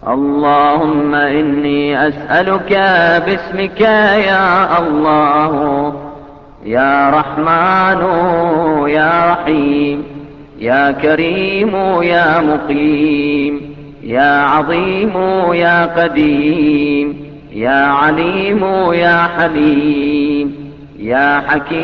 اللهم إني أسألك باسمك يا الله يا رحمن يا رحيم يا كريم يا مقيم يا عظيم يا قديم يا عليم يا حليم يا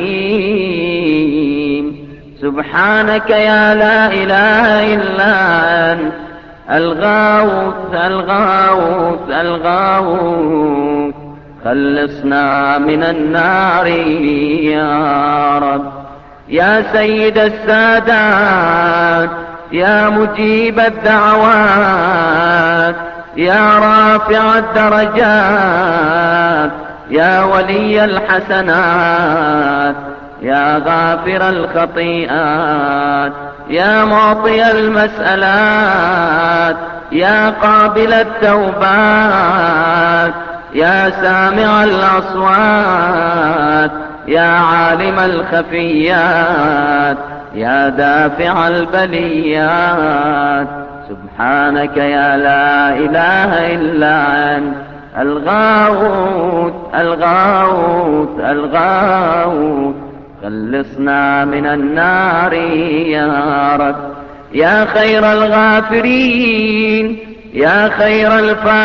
حكيم. سبحانك يا لا إله إلا أنت الغوث الغوث الغوث، خلصنا من النار يا رب. يا سيد السادات يا مجيب الدعوات يا رافع الدرجات يا ولي الحسنات يا غافر الخطيئات يا معطي المسألات يا قابل التوبات يا سامع الأصوات يا عالم الخفيات يا دافع البليات. سبحانك يا لا إله إلا أنت الغوث الغوث الغوث، خلصنا من النار يا رب. يا خير الغافرين يا خير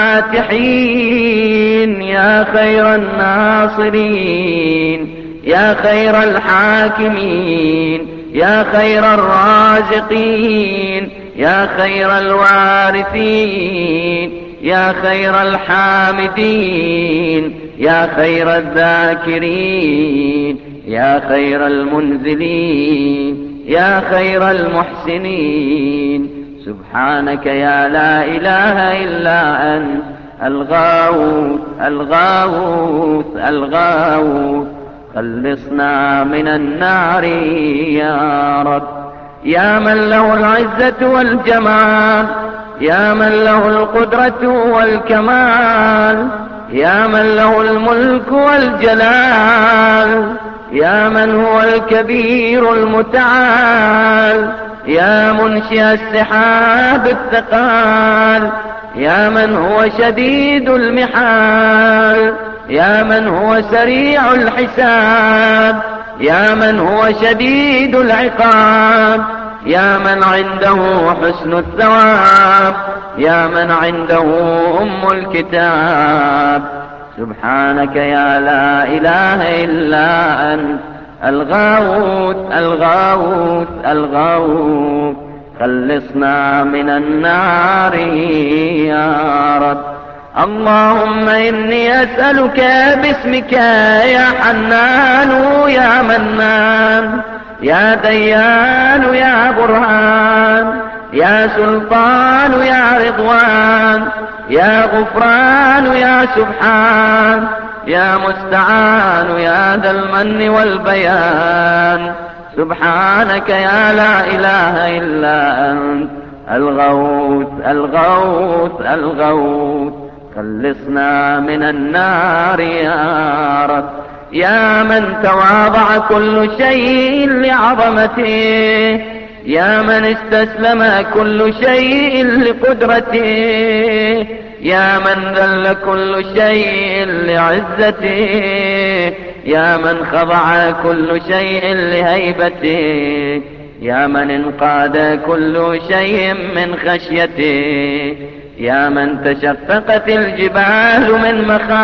الفاتحين يا خير الناصرين يا خير الحاكمين يا خير الرازقين يا خير الوارثين يا خير الحامدين يا خير الذاكرين يا خير المنزلين يا خير المحسنين. سبحانك يا لا إله إلا أنت الغوث الغوث الغوث، خلصنا من النار يا رب. يا من له العزة والجمال يا من له القدرة والكمال يا من له الملك والجلال يا من هو الكبير المتعال يا منشئ السحاب الثقال يا من هو شديد المحال يا من هو سريع الحساب يا من هو شديد العقاب يا من عنده حسن الثواب يا من عنده أم الكتاب. سبحانك يا لا إله إلا أنت الغوث الغوث الغوث، خلصنا من النار يا رب. اللهم إني أسألك باسمك يا حنان يا منان يا ديان يا برهان يا سلطان يا رضوان يا غفران يا سبحان يا مستعان يا ذا المن والبيان. سبحانك يا لا إله إلا أنت الغوث الغوث الغوث، خلصنا من النار يا رب. يا من تواضع كل شيء لعظمته يا من استسلم كل شيء لقدرته يا من ذل كل شيء لعزته يا من خضع كل شيء لهيبته يا من انقاد كل شيء من خشيته يا من تشققت الجبال من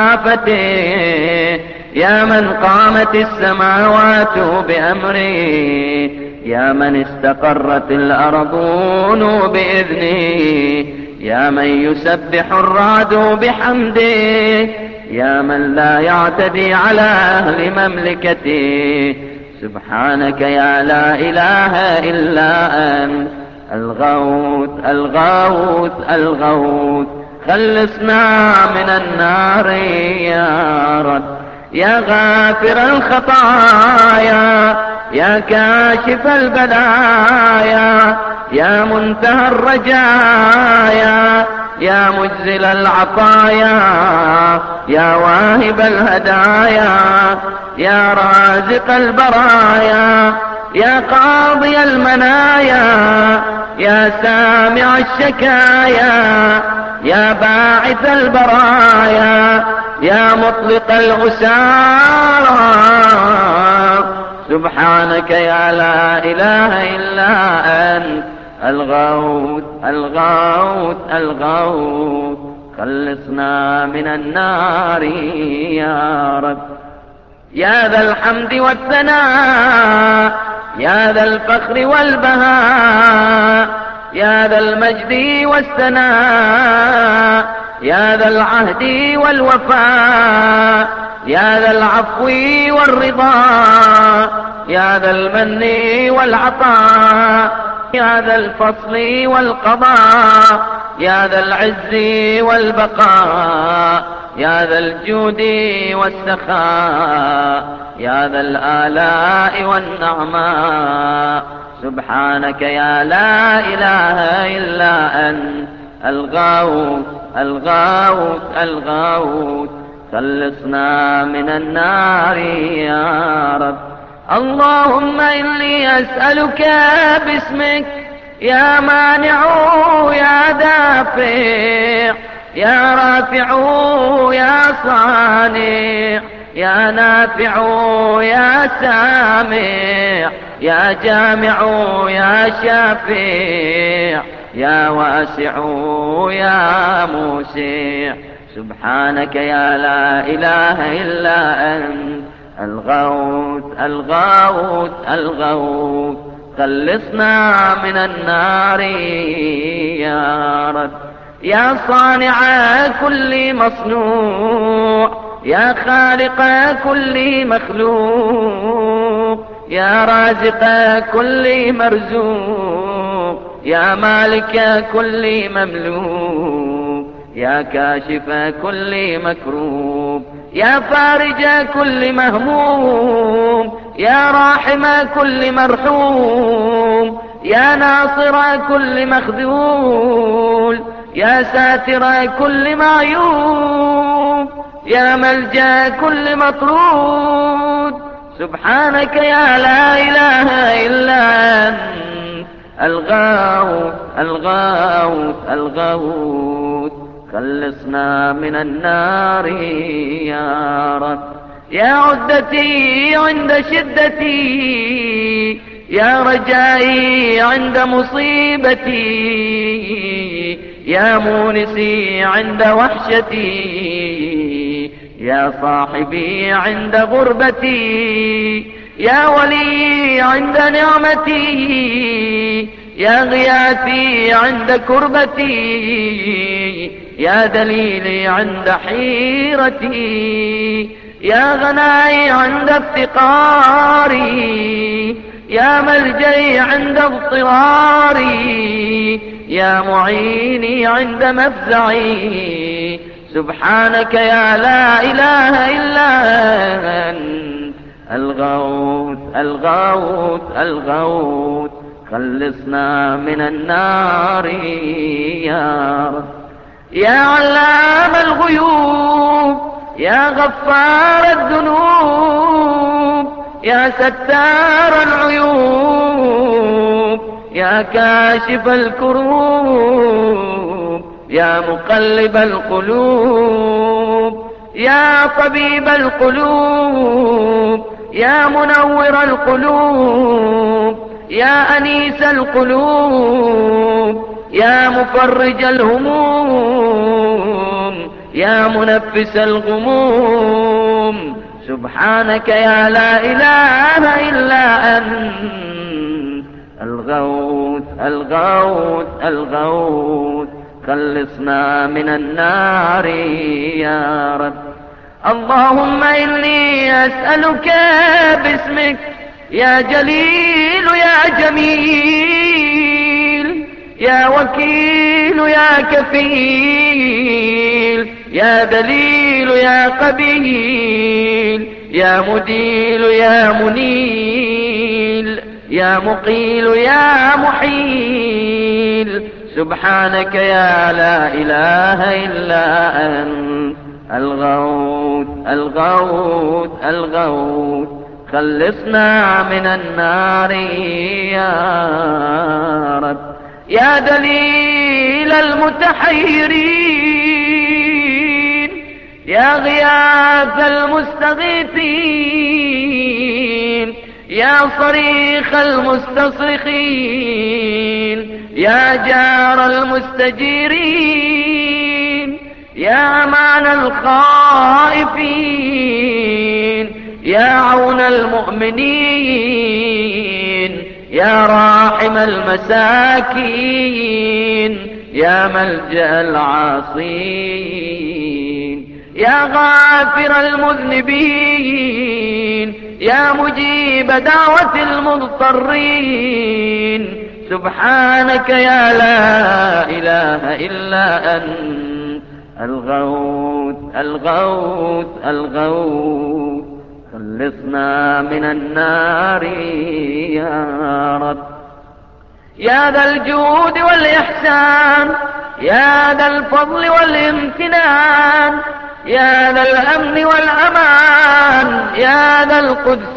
مخافته يا من قامت السماوات بأمره يا من استقرت الأرضون بإذنه يا من يسبح الرعد بحمده يا من لا يعتدي على أهل مملكته. سبحانك يا لا إله إلا أنت الغوث الغوث الغوث، خلصنا من النار يا رب. يا غافر الخطايا يا كاشف البلايا يا منتهى الرجايا يا مجزل العطايا يا واهب الهدايا يا رازق البرايا يا قاضي المنايا يا سامع الشكايا يا باعث البرايا يا مطلق العسارى سبحانك يا لا إله إلا أنت الغوث الغوث الغوث خلصنا من النار يا رب. يا ذا الحمد والثناء يا ذا الفخر والبهاء يا ذا المجد والثناء يا ذا العهد والوفاء يا ذا العفو والرضا يا ذا المن والعطاء يا ذا الفصل والقضاء يا ذا العز والبقاء يا ذا الجود والسخاء يا ذا الآلاء والنعماء سبحانك يا لا إله إلا أنت الغوث الغوث الغوث خلصنا من النار يا رب. اللهم إني أسألك باسمك يا مانع يا دافع يا رافع يا صانع يا نافع يا سامع يا جامع يا شافع يا واسع يا موسع سبحانك يا لا إله إلا أنت الغوث الغوث الغوث خلصنا من النار يا رب. يا صانع كل مصنوع يا خالق كل مخلوق يا رازق كل مرزوق يا مالك كل مملوك يا كاشف كل مكروب يا فارج كل مهموم يا راحم كل مرحوم يا ناصر كل مخذول يا ساتر كل معيوب يا ملجأ كل مطرود سبحانك يا لا إله إلا أنت الغوث الغوث الغوث خلصنا من النار يا رب. يا عدتي عند شدتي يا رجائي عند مصيبتي يا مونسي عند وحشتي يا صاحبي عند غربتي يا ولي عند نعمتي يا غياثي عند كربتي يا دليلي عند حيرتي يا غناي عند افتقاري يا ملجئي عند اضطراري يا معيني عند مفزعي سبحانك يا لا إله إلا أنت الغوث الغوث الغوث خلصنا من النار يا رب. يا علام الغيوب يا غفار الذنوب يا ستار العيوب يا كاشف الكروب يا مقلب القلوب يا طبيب القلوب يا منور القلوب يا أنيس القلوب يا مفرج الهموم يا منفس الغموم سبحانك يا لا إله إلا أنت الغوث الغوث الغوث خلصنا من النار يا رب. اللهم إني أسألك باسمك يا جليل يا جميل يا وكيل يا كفيل يا دليل يا قبيل يا مديل يا منيل يا مقيل يا محيل سبحانك يا لا إله إلا أنت الغوث الغوث الغوث خلصنا من النار يا رب. يا دليل المتحيرين، يا غياث المستغيثين، يا صريخ المستصرخين، يا جار المستجيرين، يا أمان الخائفين، يا عون المؤمنين، يا راحم المساكين، يا ملجأ العاصين، يا غافر المذنبين، يا مجيب دعوة المضطرين. سبحانك يا لا إله إلا أنت الغوث الغوث الغوث. خلصنا من النار يا رب. يا ذا الجود والإحسان، يا ذا الفضل والامتنان، يا ذا الأمن والأمان، يا ذا القدس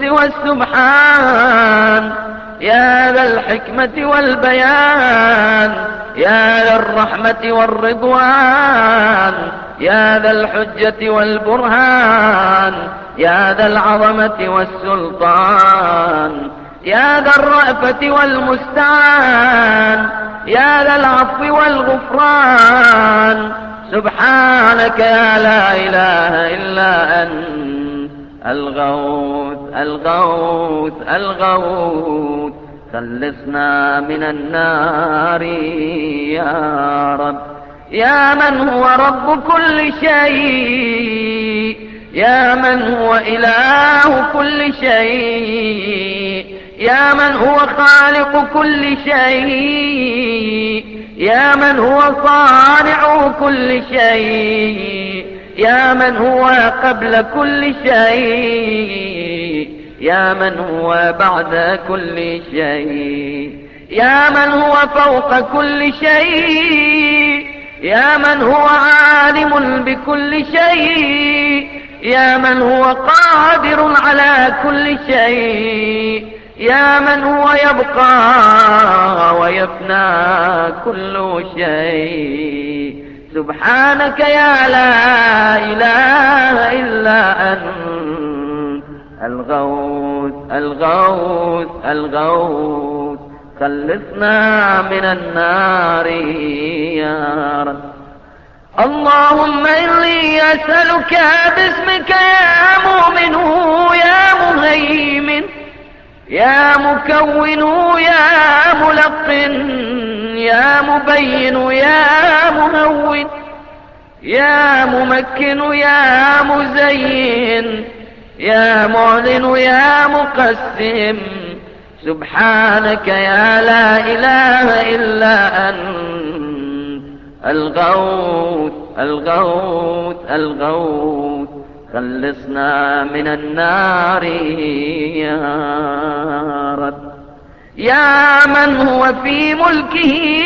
والسبحان، يا ذا الحكمة والبيان، يا ذا الرحمة والرضوان، يا ذا الحجة والبرهان، يا ذا العظمة والسلطان، يا ذا الرأفة والمستعان، يا ذا العفو والغفران. سبحانك يا لا إله إلا أنت الغوث الغوث الغوث. خلصنا من النار يا رب. يا من هو رب كل شيء، يا من هو إله كل شيء، يا من هو خالق كل شيء، يا من هو صانع كل شيء، يا من هو قبل كل شيء، يا من هو بعد كل شيء، يا من هو فوق كل شيء، يا من هو عالم بكل شيء، يا من هو قادر على كل شيء، يا من هو يبقى ويفنى كل شيء. سبحانك يا لا إله إلا أنت الغوث الغوث الغوث. خلصنا من النار يا رب. اللهم إني أسألك باسمك يا مؤمن يا مهيمن يا مكون يا ملقن يا مبين يا مهون يا ممكن يا مزين يا معلن يا مقسم. سبحانك يا لا إله إلا أنت الغوث الغوث الغوث. خلصنا من النار يا رب. يا من هو في ملكه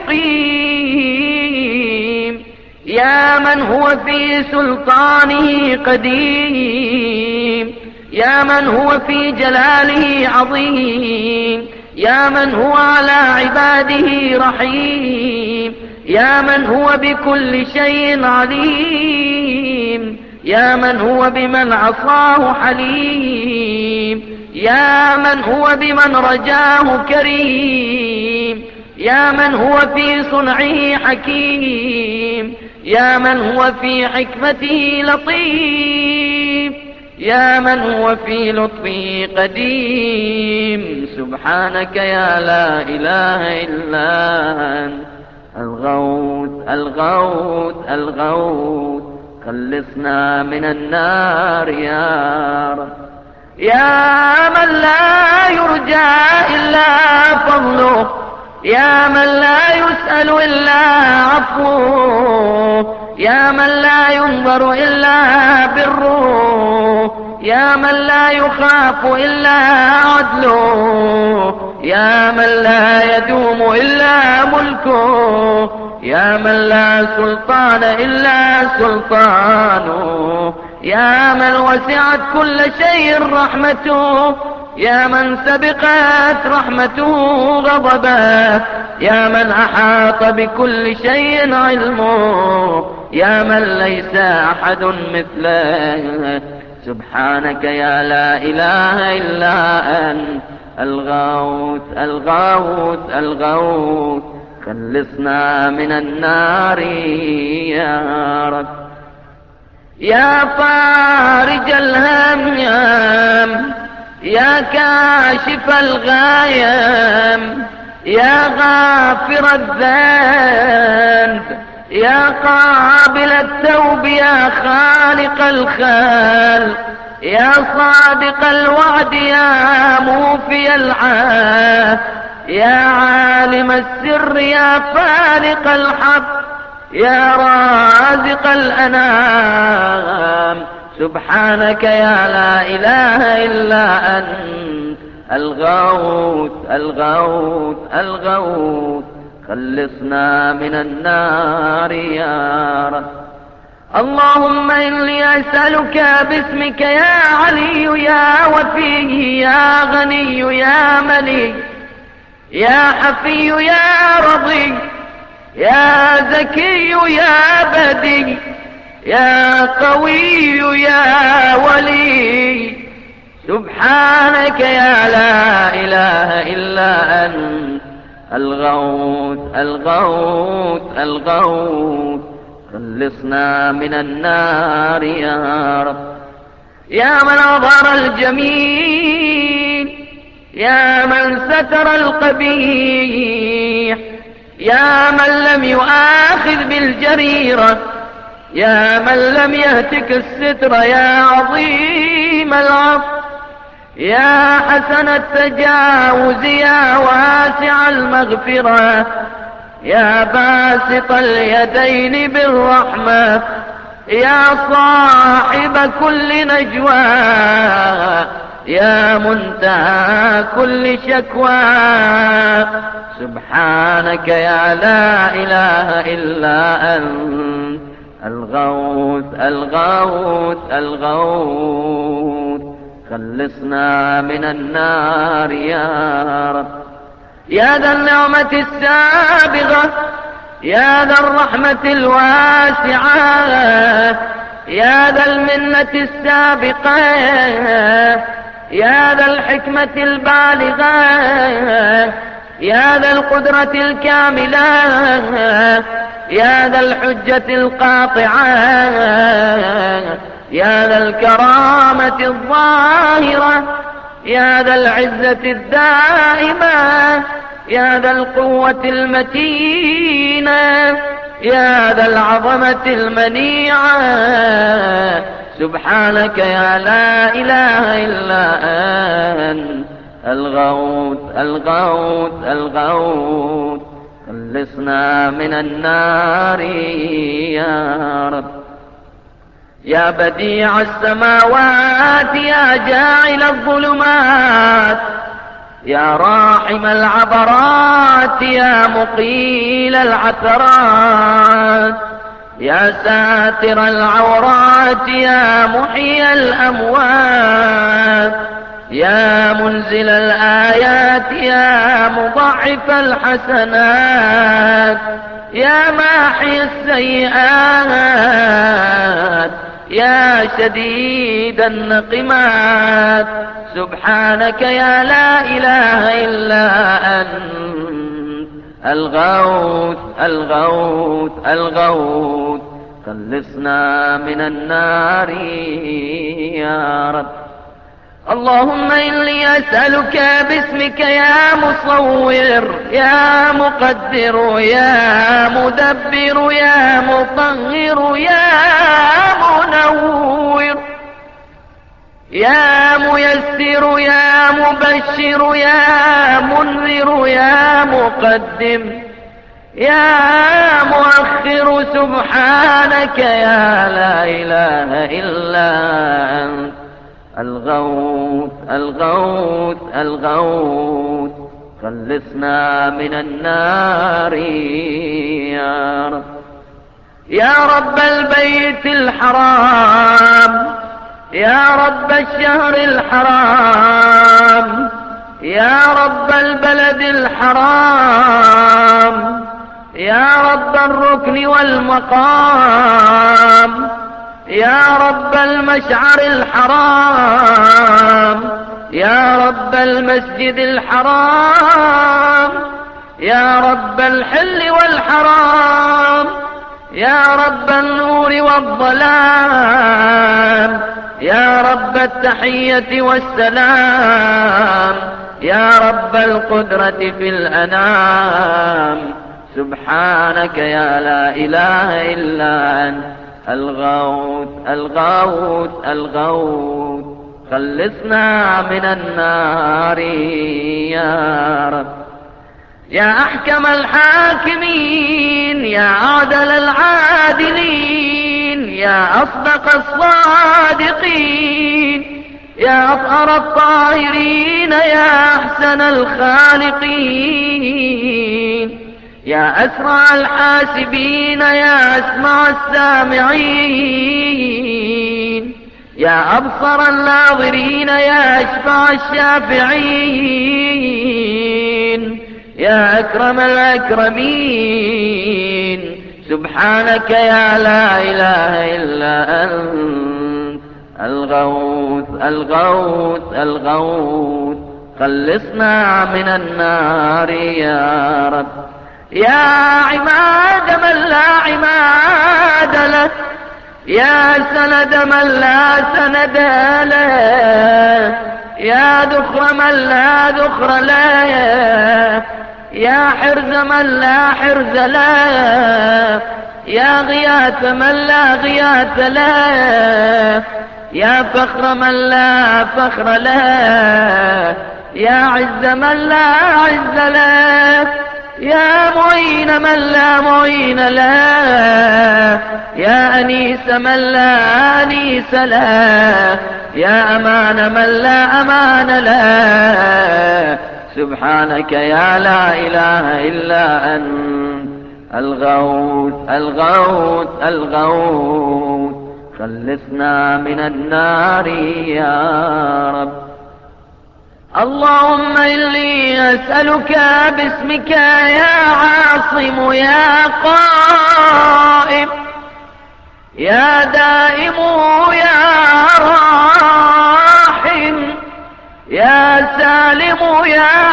مقيم، يا من هو في سلطانه قديم، يا من هو في جلاله عظيم، يا من هو على عباده رحيم، يا من هو بكل شيء عليم، يا من هو بمن عصاه حليم، يا من هو بمن رجاه كريم، يا من هو في صنعه حكيم، يا من هو في حكمته لطيف، يا من هو في لطفه قديم. سبحانك يا لا إله إلا أنت الغوث الغوث الغوث. خلصنا من النار يا رب. يا من لا يرجى إلا فضله، يا من لا يسأل إلا عفوه، يا من لا ينظر إلا بره، يا من لا يخاف إلا عدله، يا من لا يدوم إلا ملكه، يا من لا سلطان إلا سلطانه، يا من وسعت كل شيء رحمته، يا من سبقت رحمته غضبه، يا من أحاط بكل شيء علمه، يا من ليس أحد مثله. سبحانك يا لا إله إلا أنت الغوث الغوث الغوث، خلصنا من النار يا رب. يا فارج الهم يا كاشف الغايم، يا غافر الذنب، يا قابل التوب، يا خالق الخلق، يا صادق الوعد، يا موفي العهد، يا عالم السر، يا فالق الحق، يا رازق الأنام. سبحانك يا لا إله إلا أنت الغوث الغوث الغوث، خلصنا من النار يا رب. اللهم إني أسألك باسمك يا علي يا وفي يا غني يا ملي يا حفي يا رضي يا زكي يا بدي يا قوي يا ولي. سبحانك يا لا إله إلا أنت الغوث الغوث الغوث، خلصنا من النار يا رب. يا من أظهر الجميل، يا من ستر القبيح، يا من لم يؤاخذ بالجريرة، يا من لم يهتك الستر، يا عظيم العفو، يا حسن التجاوز، يا واسع المغفرة، يا باسط اليدين بالرحمة، يا صاحب كل نجوى، يا منتهى كل شكوى. سبحانك يا لا إله إلا أنت الغوث الغوث الغوث، خلصنا من النار يا رب. يا ذا النعمة السابغة، يا ذا الرحمة الواسعة، يا ذا المنة السابقة، يا ذا الحكمة البالغة، يا ذا القدرة الكاملة، يا ذا الحجة القاطعة، يا ذا الكرامة الظاهرة، يا ذا العزة الدائمة، يا ذا القوة المتينة، يا ذا العظمة المنيعة. سبحانك يا لا إله إلا أنت الغوث الغوث الغوث، خلصنا من النار يا رب. يا بديع السماوات، يا جاعل الظلمات، يا راحم العبرات، يا مقيل العثرات، يا ساتر العورات، يا محيي الأموات، يا منزل الآيات، يا مضاعف الحسنات، يا ماحي السيئات، يا شديد النقمات. سبحانك يا لا إله إلا أنت الغوث الغوث الغوث، خلصنا من النار يا رب. اللهم إني أسألك باسمك يا مصور، يا مقدر، يا مدبر، يا مطهر، يا منور، يا ميسر، يا مبشر، يا منذر، يا مقدم، يا مؤخر. سبحانك يا لا إله إلا أنت الغوث الغوث الغوث، خلصنا من النار يا رب. يا رب البيت الحرام، يا رب الشهر الحرام، يا رب البلد الحرام، يا رب الركن والمقام، يا رب المشعر الحرام، يا رب المسجد الحرام، يا رب الحل والحرام، يا رب النور والظلام، يا رب التحية والسلام، يا رب القدرة في الأنام. سبحانك يا لا إله إلا أنت الغوث الغوث الغوث، خلصنا من النار يا رب. يا أحكم الحاكمين، يا عادل العادلين، يا أصدق الصادقين، يا أطهر الطاهرين، يا أحسن الخالقين، يا أسرع الحاسبين، يا أسمع السامعين، يا أبصر الناظرين، يا أشفع الشافعين، يا أكرم الأكرمين. سبحانك يا لا إله إلا أنت الغوث الغوث الغوث، خلصنا من النار يا رب. يا عماد من لا عماد له، يا سند من لا سند له، يا ذخر من لا ذخر له، يا حرز من لا حرز له، يا غياث من لا غياث له، يا فخر من لا فخر له، يا عز من لا عز له، يا معين من لا معين له، يا أنيس من لا أنيس له، يا أمان من لا أمان له. سبحانك يا لا إله إلا أنت الغوث الغوث الغوث، خلصنا من النار يا رب. اللهم إني أسألك باسمك يا عاصم يا قائم يا دائم يا راحم يا سالم يا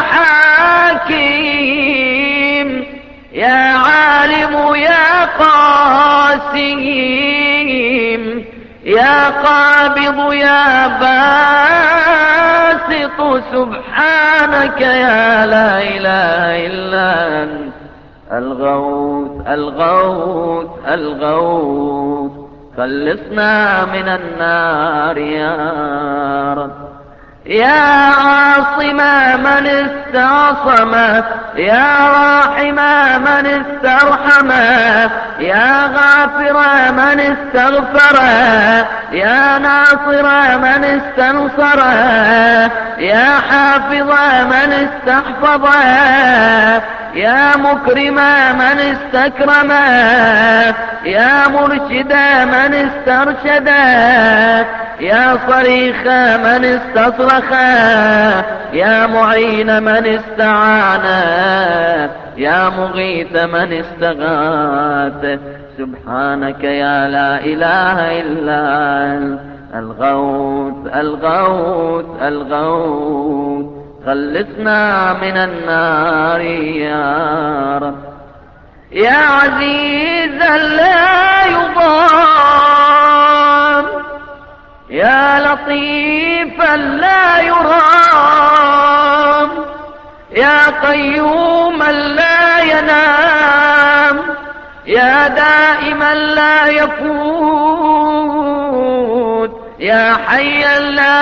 حكيم يا عالم يا قاسم يا قابض يا باسط. سبحانك يا لا إله إلا أنت الغوث الغوث الغوث، خلصنا من النار يا رب. يا عاصم من استعصم يا راحم من استرحم يا غافر من استغفر يا ناصر من استنصر يا حافظ من استحفظ يا مكرم من استكرم يا مرشد من استرشد يا صريخ من استصرخ يا معين من استعان يا مغيث من استغاث. سبحانك يا لا إله إلا أنت الغوث الغوث الغوث، خلصنا من النار يا رب. يا عزيزا لا يضام يا لطيفا لا يرام يا قيوما لا ينام يا دائما لا يفوت يا حيا لا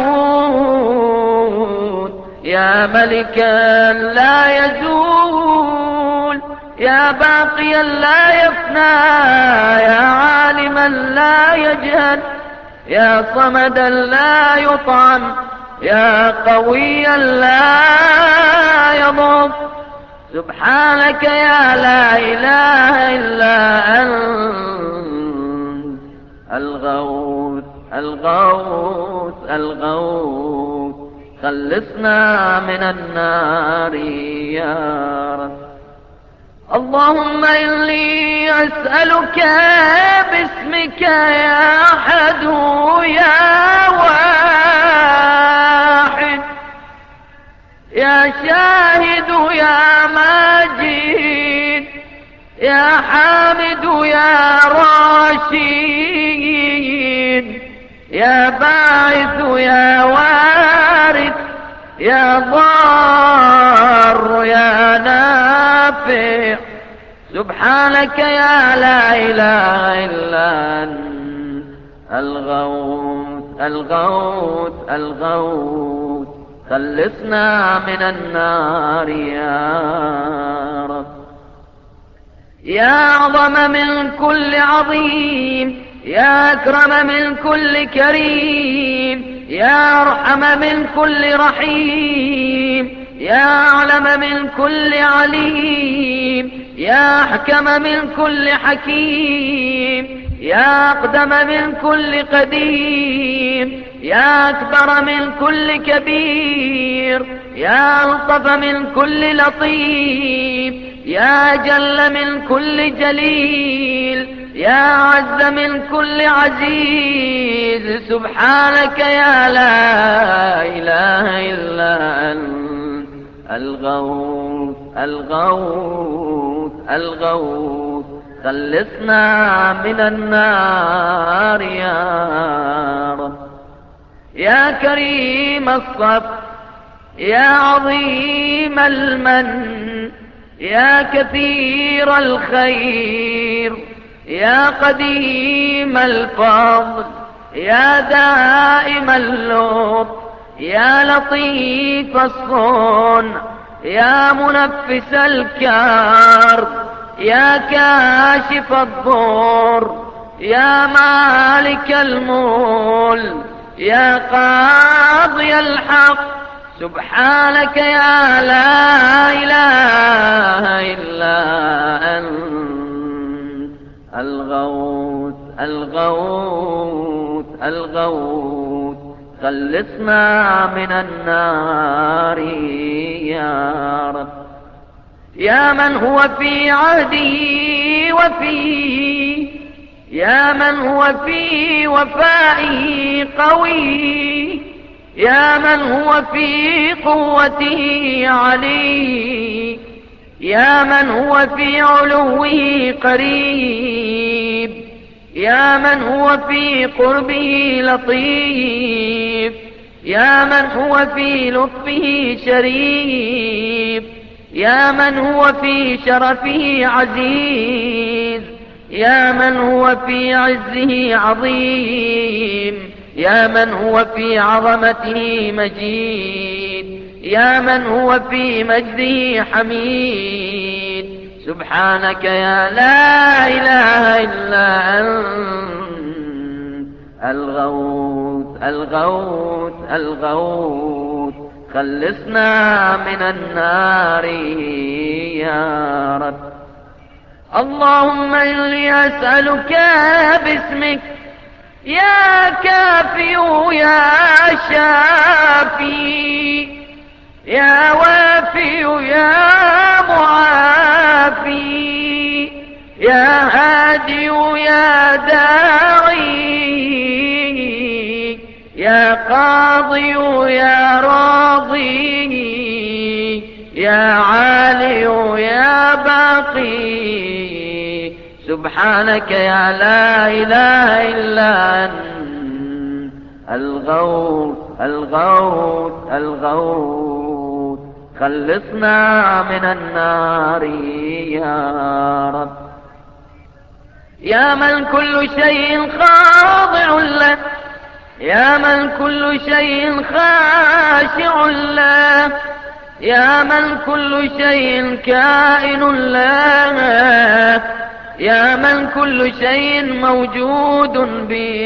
يموت يا ملكا لا يزول يا باقيا لا يفنى يا عالما لا يجهل يا صمدا لا يطعم يا قويا لا يضعف. سبحانك يا لا إله إلا أنت الغوث الغوث الغوث خلصنا من النار يا رب. اللهم إني أسألك باسمك يا أحد يا واحد يا شاهد يا ماجد يا حامد يا راشد يا باعث يا وارث يا ضار يا نافع. سبحانك يا لا إله إلا أنت الغوث الغوث الغوث خلصنا من النار يا رب. يا أعظم من كل عظيم يا أكرم من كل كريم يا أرحم من كل رحيم يا أعلم من كل عليم يا أحكم من كل حكيم يا أقدم من كل قديم يا أكبر من كل كبير يا ألطف من كل لطيف يا جل من كل جليل يا أعز من كل عزيز. سبحانك يا لا إله إلا أنت الغوث الغوث الغوث خلصنا من النار يا رب. يا كريم الصف يا عظيم المن يا كثير الخير يا قديم الفضل يا دائم اللطف يا لطيف الصنع يا منفس الكرب يا كاشف الضر يا مالك الملك يا قاضي الحق. سبحانك يا لا إله إلا أنت الغوث الغوث الغوث خلصنا من النار يا رب. يا من هو في عهده وفيه يا من هو في وفائه قوي يا من هو في قوته علي يا من هو في علوه قريب يا من هو في قربه لطيف يا من هو في لطفه شريف يا من هو في شرفه عزيز يا من هو في عزه عظيم يا من هو في عظمته مجيد يا من هو في مجده حميد. سبحانك يا لا إله إلا أنت الغوث الغوث الغوث خلصنا من النار يا رب. اللهم إني أسألك باسمك يا كافي يا شافي يا وافي يا معافي يا هادي يا داعي يا قاضي يا راضي يا عالي يا باقي. سبحانك يا لا إله إلا أنت الغوث الغوث الغوث خلصنا من النار يا رب. يا من كل شيء خاضع له يا من كل شيء خاشع له يا من كل شيء كائن له يا من كل شيء موجود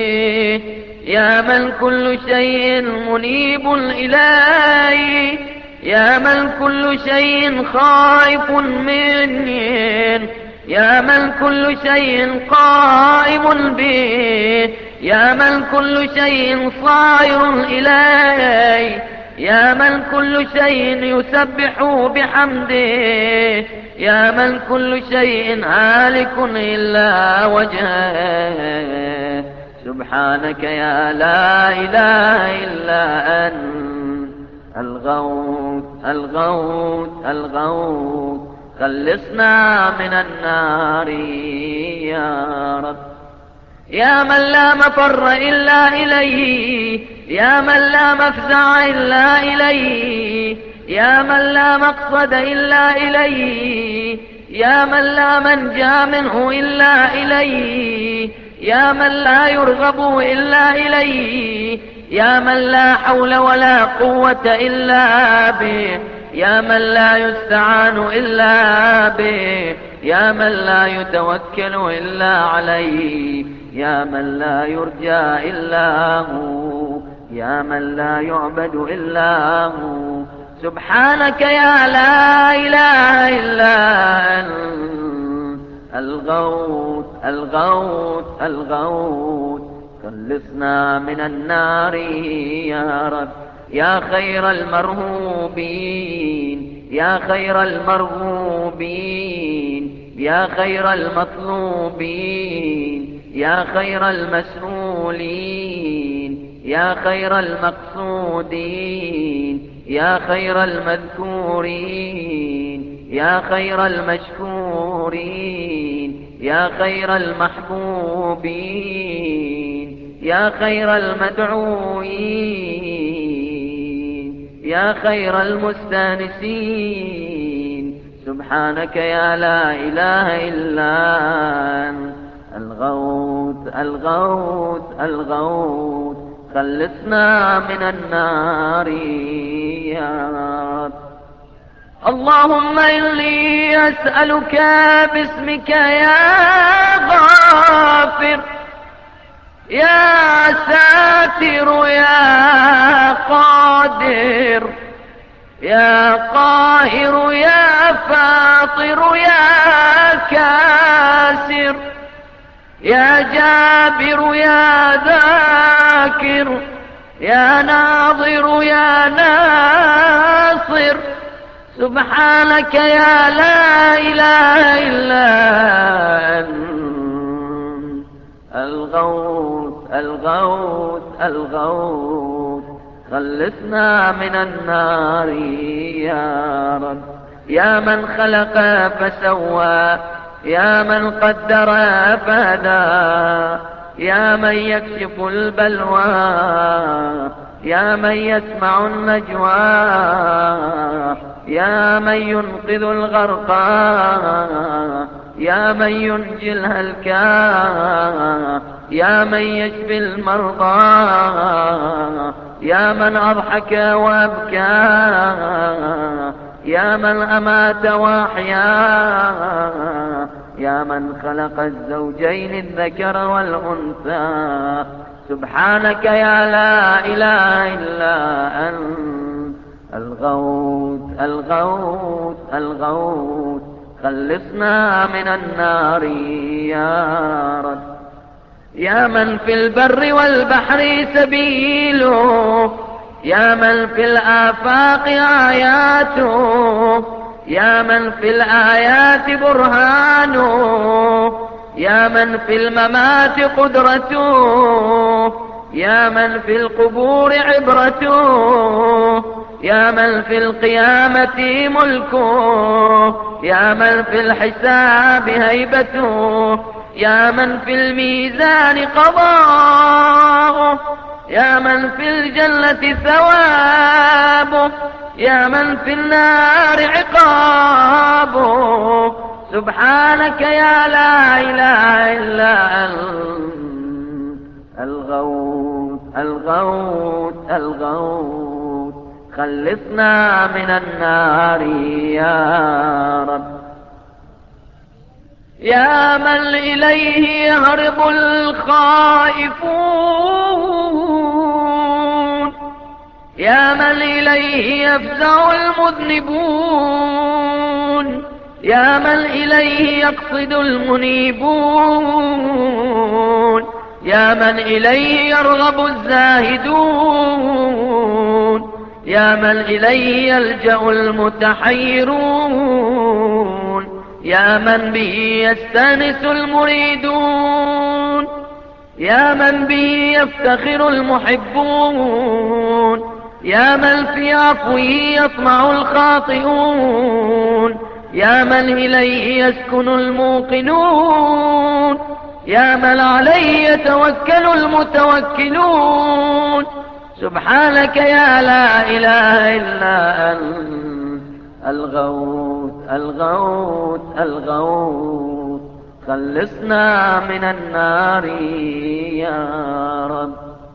به يا من كل شيء منيب إليه يا من كل شيء خائف منه، يا من كل شيء قائم به، يا من كل شيء صائر إليه، يا من كل شيء يسبح بحمده، يا من كل شيء هالك إلا وجهه. سبحانك يا لا إله إلا أنت الغوث الغوث الغوث، خلصنا من النار يا رب. يا من لا مفر إلا إليه، يا من لا مفزع إلا إليه، يا من لا مقصد إلا إليه، يا من لا منجا منه إلا إليه، يا من لا يرغب إلا إليه، يا من لا حول ولا قوة إلا به، يا من لا يستعان إلا به، يا من لا يتوكل إلا عليه، يا من لا يرجى إلا هو، يا من لا يعبد إلا هو. سبحانك يا لا إله إلا أنت الغوث الغوث الغوث، خلصنا من النار يا رب. يا خير المرهوبين، يا خير المرغوبين، يا خير المطلوبين، يا خير المسؤولين، يا خير المقصودين، يا خير المذكورين، يا خير المشكورين، يا خير المحبوبين، يا خير المدعوين، يا خير المستانسين. سبحانك يا لا إله إلا أنت الغوث الغوث الغوث، خلصنا من النار يا رب. اللهم إني أسألك باسمك يا غافر، يا ساتر، يا قادر، يا قاهر، يا فاطر، يا كاسر، يا جابر، يا ذاكر، يا ناظر، يا ناصر. سبحانك يا لا إله إلا أنت الغوث الغوث الغوث، خلصنا من النار يا رب. يا من خلق فسوى، يا من قدر فهدى، يا من يكشف البلوى، يا من يسمع النجوى، يا من ينقذ الغرقى، يا من ينجي الهلكى، يا من يشفي المرضى، يا من أضحك وأبكى، يا من أمات وأحيا، يا من خلق الزوجين الذكر والأنثى. سبحانك يا لا إله إلا أنت الغوث الغوث الغوث، خلصنا من النار يا رب. يا من في البر والبحر سبيله، يا من في الآفاق آياته، يا من في الآيات برهانه، يا من في الممات قدرته، يا من في القبور عبرته، يا من في القيامة ملكه، يا من في الحساب هيبته، يا من في الميزان قضاؤه، يا من في الجنة ثوابه، يا من في النار عقابه. سبحانك يا لا إله إلا أنت الغوث الغوث الغوث، خلصنا من النار يا رب. يا من إليه يهرب الخائفون، يا من إليه يفزع المذنبون، يا من إليه يقصد المنيبون، يا من إليه يرغب الزاهدون، يا من إليه يلجأ المتحيرون، يا من به يستانس المريدون، يا من به يفتخر المحبون، يا من في عفوه يطمع الخاطئون، يا من إليه يسكن الموقنون، يا من عليه يتوكل المتوكلون. سبحانك يا لا إله إلا أنت الغوث الغوث الغوث، خلصنا من النار يا رب.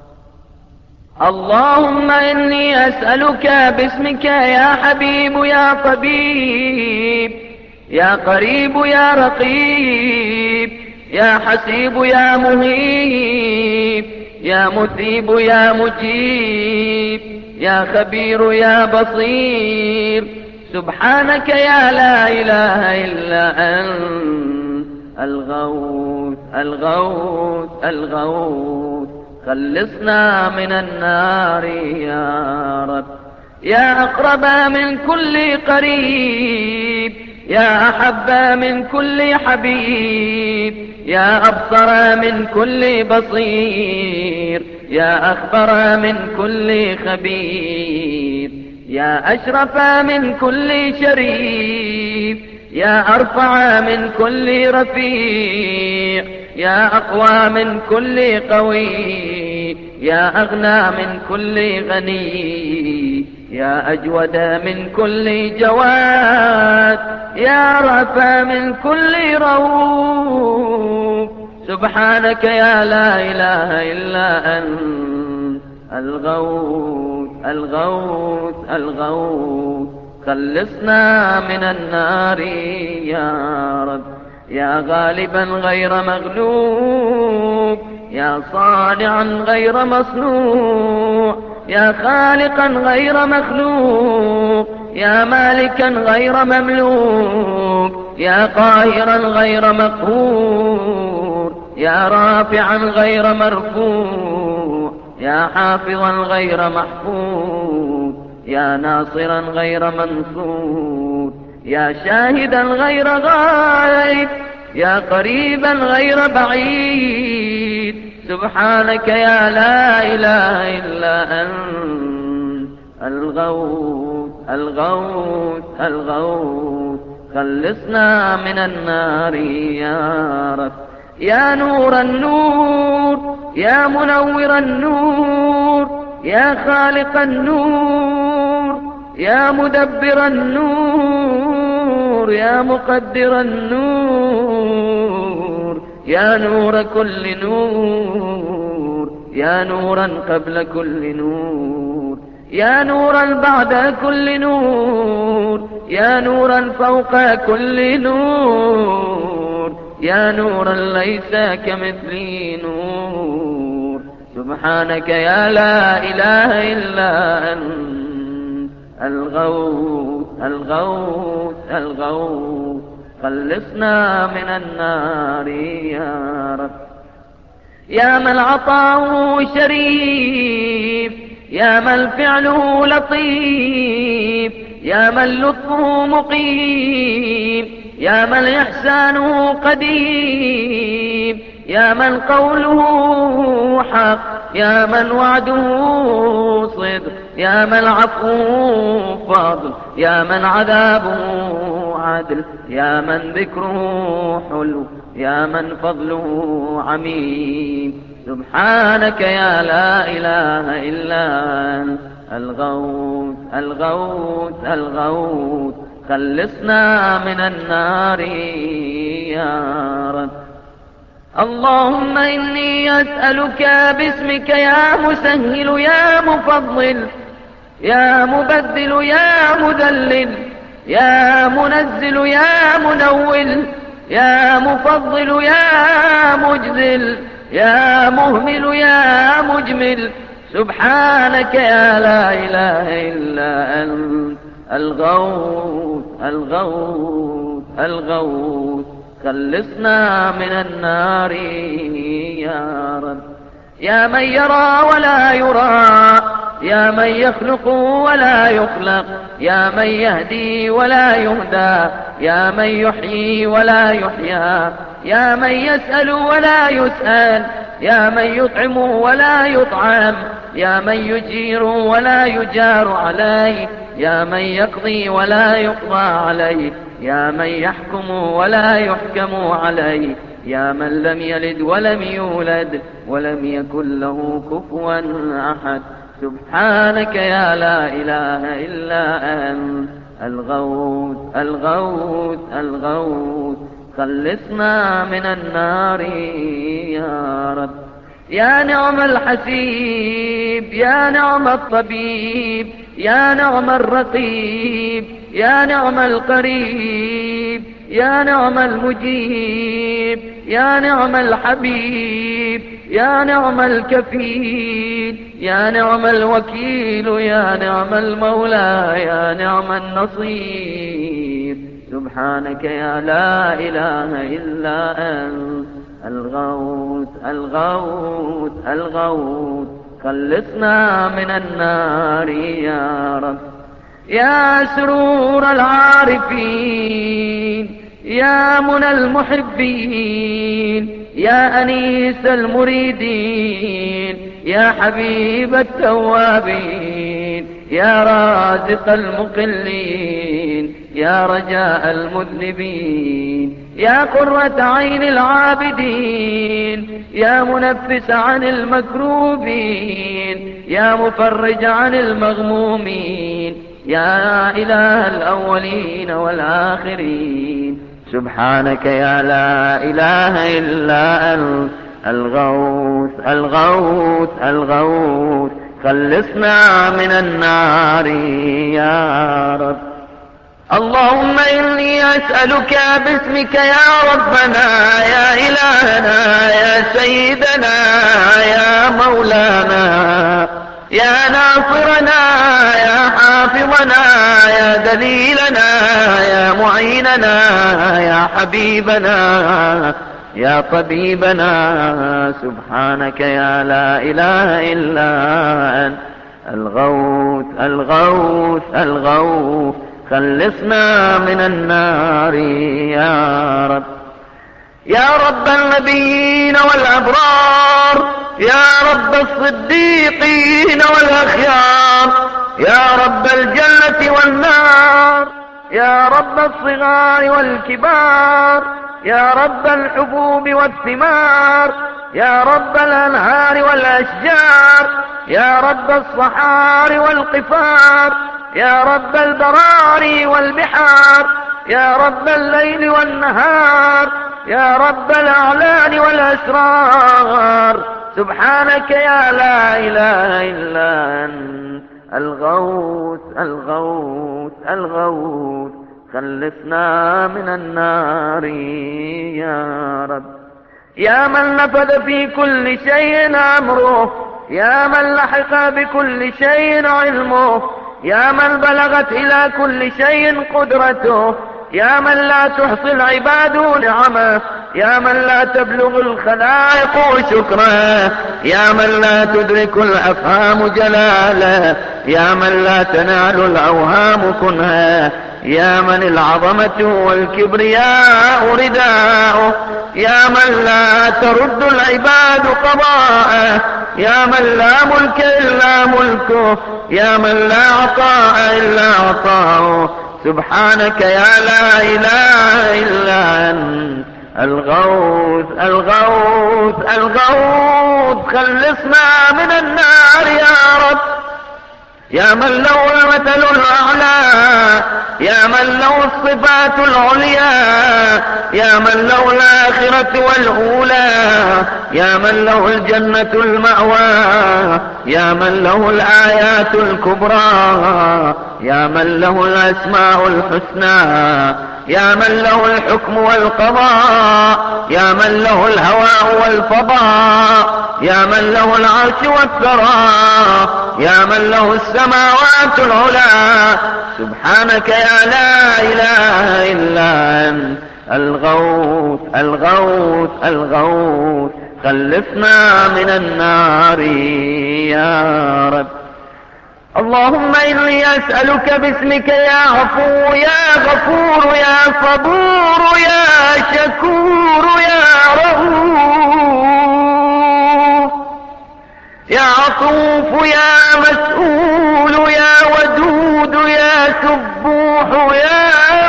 اللهم إني أسألك باسمك يا حبيب يا طبيب، يا قريب يا رقيب، يا حسيب يا مهيب، يا مثيب يا مجيب، يا خبير يا بصير. سبحانك يا لا إله إلا أنت الغوث الغوث الغوث، خلصنا من النار يا رب. يا أقرب من كل قريب، يا أحب من كل حبيب، يا أبصر من كل بصير، يا أخبر من كل خبير، يا أشرف من كل شريف، يا أرفع من كل رفيع، يا أقوى من كل قوي، يا أغنى من كل غني، يا أجود من كل جواد، يا رأفى من كل رؤوف. سبحانك يا لا إله إلا أنت الغوث الغوث الغوث، خلصنا من النار يا رب. يا غالبا غير مغلوب، يا صانعا غير مصنوع، يا خالقا غير مخلوق، يا مالكا غير مملوك، يا قاهرا غير مقهور، يا رافعا غير مرفوع، يا حافظا غير محفوظ، يا ناصرا غير منصور، يا شاهدا غير غائب، يا قريبا غير بعيد. سبحانك يا لا إله إلا أنت الغوث الغوث الغوث، خلصنا من النار يا رب. يا نور النور، يا منور النور، يا خالق النور، يا مدبر النور، يا مقدر النور، يا نور كل نور، يا نورا قبل كل نور، يا نورا بعد كل نور، يا نورا فوق كل نور، يا نورا ليس كمثله نور. سبحانك يا لا إله إلا أنت الغوث الغوث الغوث، خلصنا من النار يا رب. يا من عطاؤه شريف، يا من فعله لطيف، يا من لطفه مقيم، يا من إحسانه قديم، يا من قوله حق، يا من وعده صدق، يا من عفوه فضل، يا من عذابه عدل، يا من ذكره حلو، يا من فضله عميم. سبحانك يا لا إله إلا أنت الغوث الغوث الغوث، خلصنا من النار يا رب. اللهم إني أسألك باسمك يا مسهل يا مفضل، يا مبدل يا مذلل، يا منزل يا منول، يا مفضل يا مجزل، يا مهمل يا مجمل. سبحانك يا لا إله إلا أنت الغوث الغوث الغوث خلصنا من النار يا رب. يا من يرى ولا يرى، يا من يخلق ولا يخلق، يا من يهدي ولا يهدى، يا من يحيي ولا يحيى، يا من يسأل ولا يسأل، يا من يطعم ولا يطعم، يا من يجير ولا يجار عليه، يا من يقضي ولا يقضى عليه، يا من يحكم ولا يحكم عليه، يا من لم يلد ولم يولد ولم يكن له كفوا أحد. سبحانك يا لا إله إلا أنت الغوث الغوث الغوث خلصنا من النار يا رب. يا نعم الحسيب، يا نعم الطبيب، يا نعم الرقيب، يا نعم القريب، يا نعم المجيب، يا نعم الحبيب، يا نعم الكفيل، يا نعم الوكيل، يا نعم المولى، يا نعم النصير. سبحانك يا لا إله إلا أنت الغوث الغوث الغوث خلصنا من النار يا رب. يا سرور العارفين، يا منى المحبين، يا أنيس المريدين، يا حبيب التوابين، يا رازق المقلين، يا رجاء المذنبين، يا قرة عين العابدين، يا منفس عن المكروبين، يا مفرج عن المغمومين، يا إله الأولين والآخرين. سبحانك يا لا إله إلا أنت الغوث الغوث الغوث خلصنا من النار يا رب. اللهم إني أسألك باسمك يا ربنا يا إلهنا يا سيدنا يا مولانا يا ناصرنا يا حافظنا يا دليلنا يا معيننا يا حبيبنا يا طبيبنا. سبحانك يا لا إله إلا أنت الغوث الغوث الغوث خلصنا من النار يا رب. يا رب النبيين والأبرار، يا رب الصديقين والأخيار، يا رب الجنة والنار، يا رب الصغار والكبار، يا رب الحبوب والثمار، يا رب الأنهار والأشجار، يا رب الصحار والقفار، يا رب البراري والبحار، يا رب الليل والنهار، يا رب الأعلان والأسرار. سبحانك يا لا إله إلا أنت الغوث الغوث الغوث خلصنا من النار يا رب. يا من نفذ في كل شيء أمره، يا من لحق بكل شيء علمه، يا من بلغت إلى كل شيء قدرته، يا من لا تحصي العباد نعمه، يا من لا تبلغ الخلائق شكره، يا من لا تدرك الأفهام جلاله، يا من لا تنال الأوهام كنها، يا من العظمة والكبرياء رداؤه، يا من لا ترد العباد قضاءه، يا من لا ملك إلا ملكه، يا من لا عطاء إلا عطاؤه. سبحانك يا لا إله إلا أنت الغوث الغوث الغوث خلصنا من النار يا رب. يا من له المثل الأعلى، يا من له الصفات العليا، يا من له الآخرة والأولى، يا من له الجنة المأوى، يا من له الآيات الكبرى، يا من له الأسماء الحسنى، يا من له الحكم والقضاء، يا من له الهواء والفضاء، يا من له العرش والثرى، يا من له السماوات العلى. سبحانك يا لا إله إلا أنت الغوث الغوث الغوث، خلصنا من النار يا رب. اللهم إني أسألك باسمك يا عفو يا غفور يا صبور يا شكور يا رؤوف يا عطوف يا مسؤول يا ودود يا سبوح يا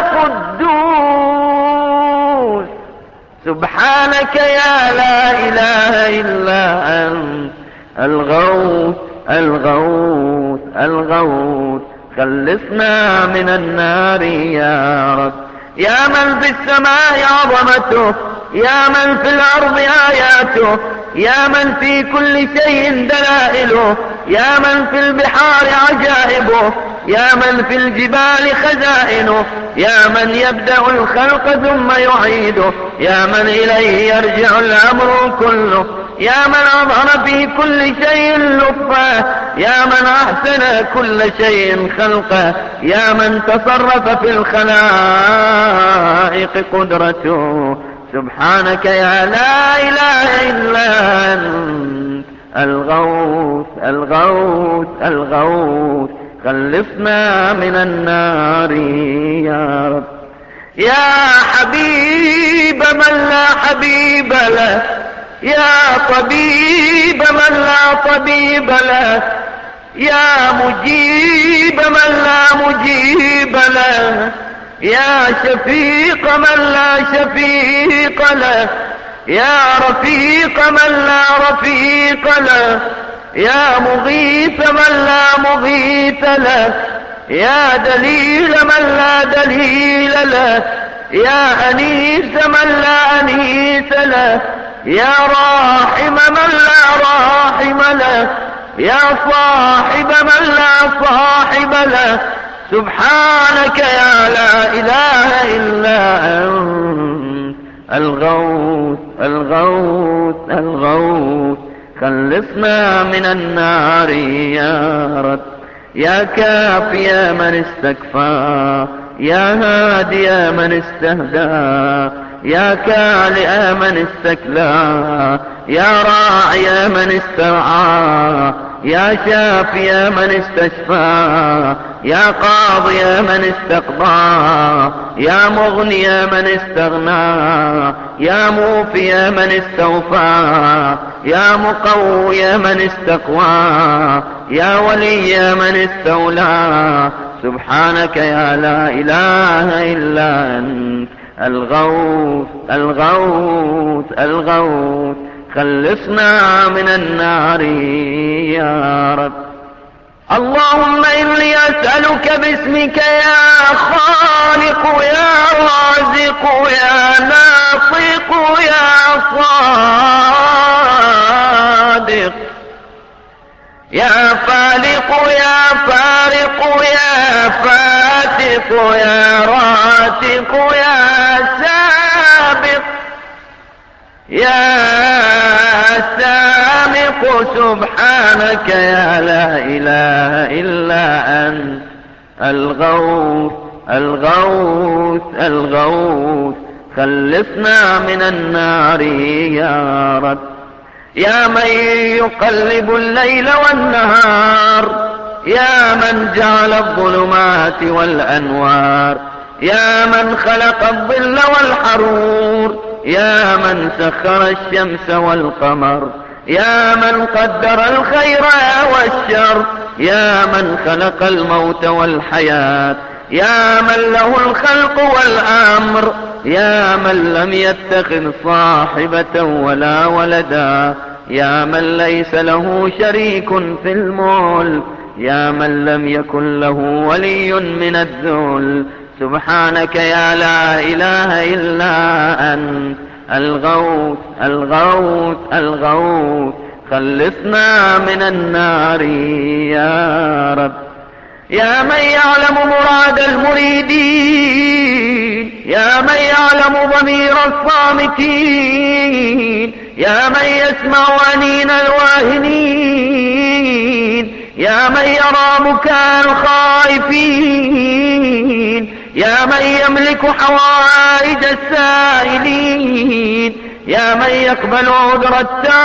قدوس. سبحانك يا لا إله إلا أنت الغوث الغوث الغوث، خلصنا من النار يا رب. يا من في السماء عظمته، يا من في الأرض آياته، يا من في كل شيء دلائله، يا من في البحار عجائبه، يا من في الجبال خزائنه، يا من يبدأ الخلق ثم يعيده، يا من إليه يرجع الأمر كله، يا من أظهر في كل شيء لطفه، يا من أحسن كل شيء خلقه، يا من تصرف في الخلائق قدرته. سبحانك يا لا إله إلا أنت الغوث الغوث الغوث، خلصنا من النار يا رب. يا حبيب من لا حبيب له، يا طبيب من لا طبيب له، يا مجيب من لا مجيب له، يا شفيق من لا شفيق له، يا رفيق من لا رفيق له، يا مغيث من لا مغيث له، يا دليل من لا دليل له، يا أنيس من لا أنيس له، يا راحم من لا راحم له، يا صاحب من لا صاحب له. سبحانك يا لا إله إلا أنت الغوث الغوث الغوث، خلصنا من النار يا رب. يا كافي من استكفى، يا هادي من استهدى، يا كالئ من استكلى، يا راعي من استرعى، يا شافي من استشفى، يا قاضي من استقضى، يا مغني من استغنى، يا موفي من استوفى، يا مقوي من استقوى، يا ولي من استولى. سبحانك يا لا إله إلا أنت الغوث الغوث الغوث، خلصنا من النار يا رب. اللهم إني أسألك باسمك يا خالق يا رازق يا ناطق يا صادق، يا فالق يا فارق يا فاتق يا راتق يا سابق يا سامق. سبحانك يا لا إله إلا أنت الغوث الغوث الغوث، خلصنا من النار يا رب. يا من يقلب الليل والنهار، يا من جعل الظلمات والأنوار، يا من خلق الظل والحرور، يا من سخر الشمس والقمر، يا من قدر الخير والشر، يا من خلق الموت والحياة، يا من له الخلق والأمر، يا من لم يتخذ صاحبة ولا ولدا، يا من ليس له شريك في الملك، يا من لم يكن له ولي من الذل. سبحانك يا لا إله إلا أنت الغوث الغوث الغوث، خلصنا من النار يا رب. يا من يعلم مراد المريدين، يا من يعلم ضمير الصامتين، يا من يسمع أنين الواهنين، يا من يرى بكاء الخائفين، يا من يملك حوائج السائلين، يا من يقبل عذر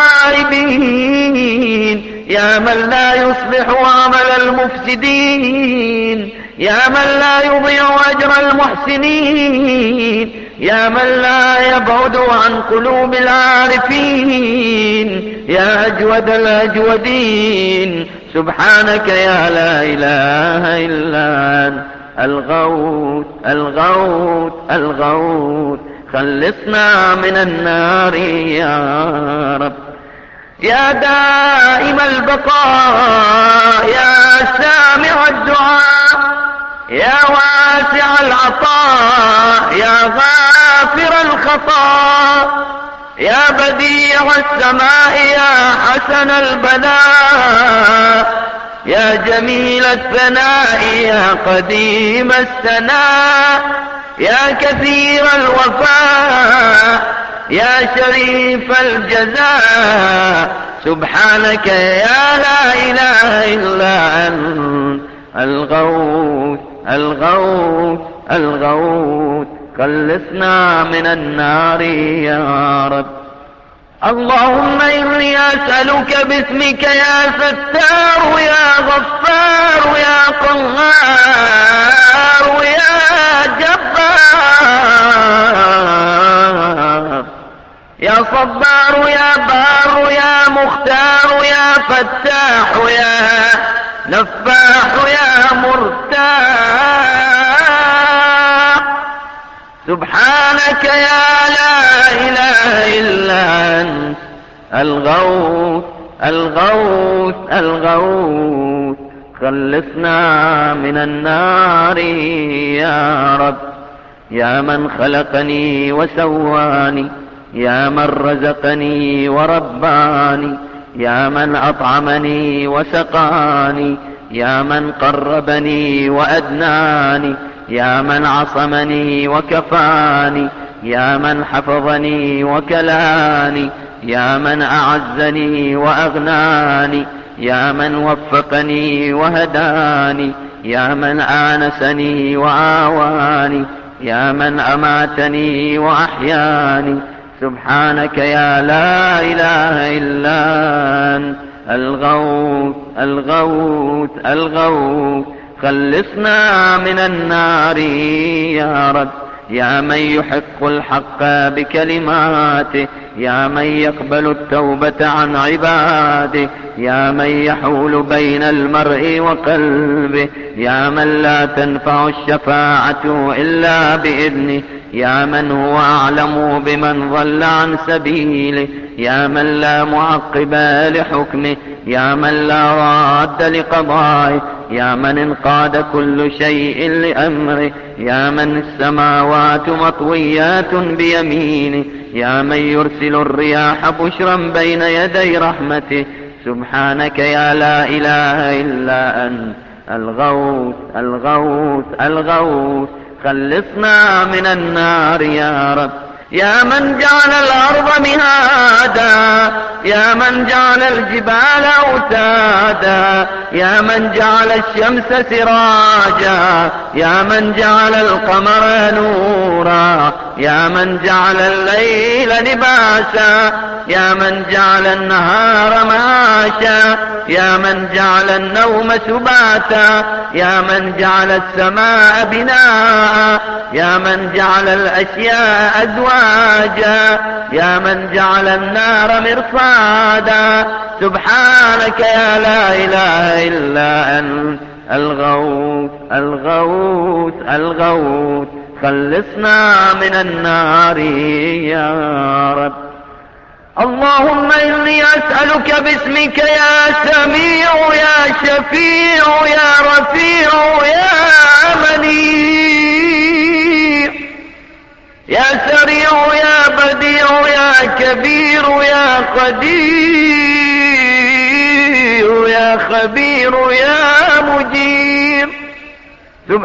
التائبين، يا من لا يصلح عمل المفسدين، يا من لا يضيع أجر المحسنين، يا من لا يبعد عن قلوب العارفين، يا أجود الأجودين، سبحانك يا لا إله إلا أنت الغوث الغوث الغوث، خلصنا من النار يا رب. يا دائم البقاء، يا سامع الدعاء، يا واسع العطاء، يا غافر الخطا، يا بديع السماء، يا حسن البلاء، يا جميل الثناء، يا قديم الثناء، يا كثير الوفاء، يا شريف الجزاء، سبحانك يا لا إله إلا أنت الغوث الغوث الغوث، خلصنا من النار يا رب. اللهم إني أسألك باسمك يا ستار، يا غفار، يا قهار، يا جبار، يا صبار، يا بار، يا مختار، يا فتاح، يا نفاح، يا مرتاح، سبحانك يا لا إله إلا أنت الغوث الغوث الغوث، خلصنا من النار يا رب. يا من خلقني وسواني، يا من رزقني ورباني، يا من أطعمني وسقاني، يا من قربني وأدناني، يا من عصمني وكفاني، يا من حفظني وكلاني، يا من أعزني وأغناني، يا من وفقني وهداني، يا من آنسني وآواني، يا من أماتني وأحياني، سبحانك يا لا إله إلا أنت الغوث الغوث الغوث، خلصنا من النار يا رب. يا من يحق الحق بكلماته، يا من يقبل التوبة عن عباده، يا من يحول بين المرء وقلبه، يا من لا تنفع الشفاعة إلا بإذنه، يا من هو أعلم بمن ضل عن سبيله، يا من لا معقب لحكمه، يا من لا راد لقضائه، يا من انقاد كل شيء لأمره، يا من السماوات مطويات بيمينه، يا من يرسل الرياح بشرا بين يدي رحمته، سبحانك يا لا إله إلا أنت الغوث الغوث الغوث، خلصنا من النار يا رب. يا من جعل الأرض مهادا، يا من جعل الجبال أوتادا، يا من جعل الشمس سراجا، يا من جعل القمر نورا، يا من جعل الليل لباسا، يا من جعل النهار معاشا، يا من جعل النوم سباتا، يا من جعل السماء بناء، يا من جعل الأشياء أزواجا، يا من جعل النار مرصادا، سبحانك يا لا إله إلا أنت الغوث الغوث الغوث، خلصنا من النار يا رب. اللهم إني أسألك باسمك يا سميع، يا شفيع، يا رفيع، يا منيع، يا سريع، يا بديع، يا كبير، يا قدير، يا خبير، يا مجير،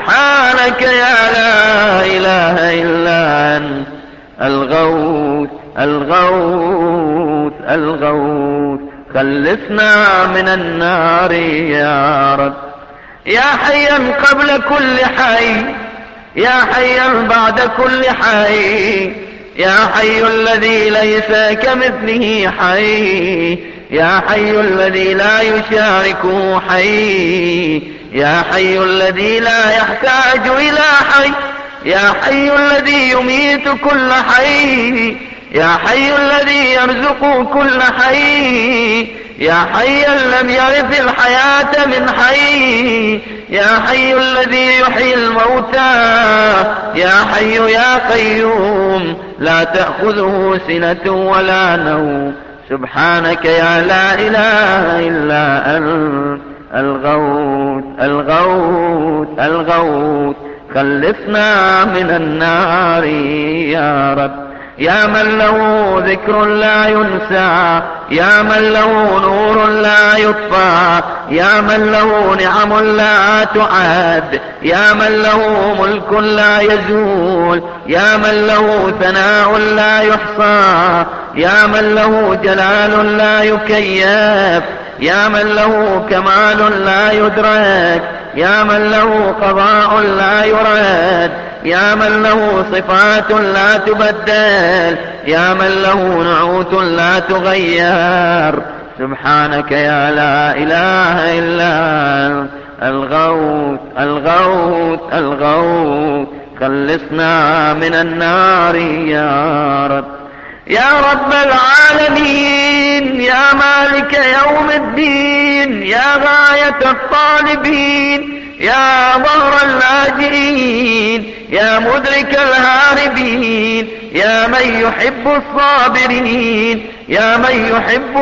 سبحانك يا لا إله إلا أنت الغوث الغوث الغوث خلصنا من النار يا رب. يا حيا قبل كل حي، يا حيا بعد كل حي، يا حي الذي ليس كمثله حي، يا حي الذي لا يشاركه حي، يا حي الذي لا يحتاج إلى حي، يا حي الذي يميت كل حي، يا حي الذي يرزق كل حي، يا حيا لم يرث الحياة من حي، يا حي الذي يحيي الموتى، يا حي يا قيوم لا تأخذه سنة ولا نوم. سبحانك يا لا إله إلا أنت الغوث الغوث الغوث خلصنا من النار يا رب. يا من له ذكر لا ينسى، يا من له نور لا يطفى، يا من له نعم لا تعد، يا من له ملك لا يزول، يا من له ثناء لا يحصى، يا من له جلال لا يكيف، يا من له كمال لا يدرك، يا من له قضاء لا يرد، يا من له صفات لا تبدل، يا من له نعوت لا تغير. سبحانك يا لا إله إلا أنت الغوث الغوث الغوث خلصنا من النار يا رب. يا رب العالمين، يا مالك يوم الدين، يا غاية الطالبين، يا ظهر اللاجئين، يا مدرك الهاربين، يا من يحب الصابرين، يا من يحب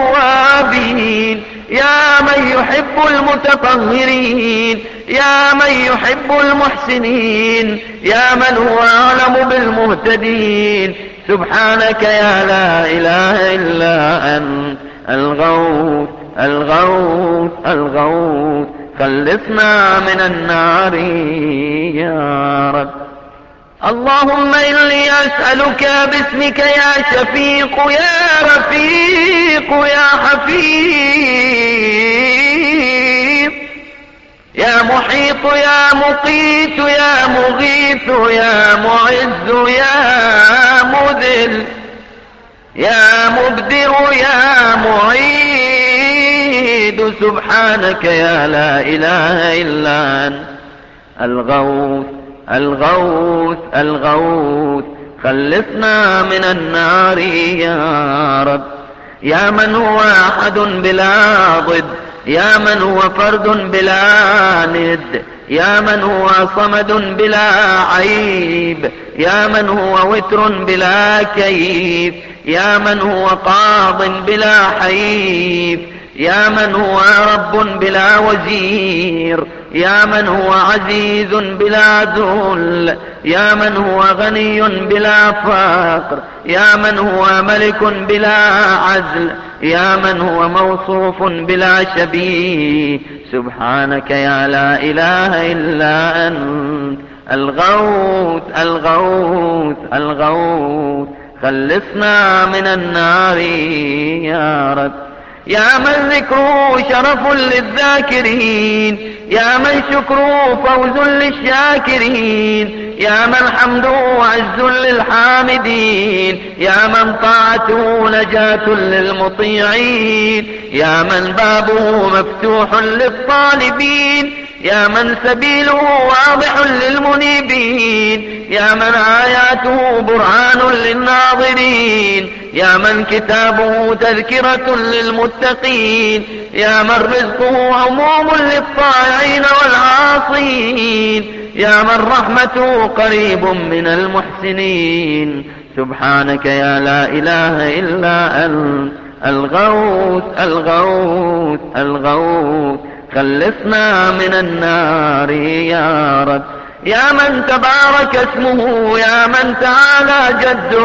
التوابين، يا من يحب المتطهرين، يا من يحب المحسنين، يا من هو أعلم بالمهتدين. سبحانك يا لا إله إلا أنت الغوث الغوث الغوث خلصنا من النار يا رب. اللهم إني أسألك باسمك يا شفيق يا رفيق يا حفيظ، يا محيط يا مقيت يا مغيث يا معز يا مذل، يا مبدر يا معيد. سبحانك يا لا إله إلا أنت الغوث الغوث الغوث خلصنا من النار يا رب. يا من هو أحد بلا ضد، يا من هو فرد بلا ند، يا من هو صمد بلا عيب، يا من هو وتر بلا كيف، يا من هو قاض بلا حيف، يا من هو رب بلا وزير، يا من هو عزيز بلا ذل، يا من هو غني بلا فقر، يا من هو ملك بلا عزل، يا من هو موصوف بلا شبيه. سبحانك يا لا إله إلا أنت الغوث الغوث الغوث خلصنا من النار يا رب. يا من ذكره شرف للذاكرين، يا من شكره فوز للشاكرين، يا من حمده عز للحامدين، يا من طاعته نجاة للمطيعين، يا من بابه مفتوح للطالبين، يا من سبيله واضح للمنيبين، يا من آياته برهان للناظرين، يا من كتابه تذكرة للمتقين، يا من رزقه عموم للطائعين والعاصين، يا من رحمته قريب من المحسنين. سبحانك يا لا إله إلا أنت الغوث الغوث الغوث خلصنا من النار يا رب. يا من تبارك اسمه، يا من تعالى جده،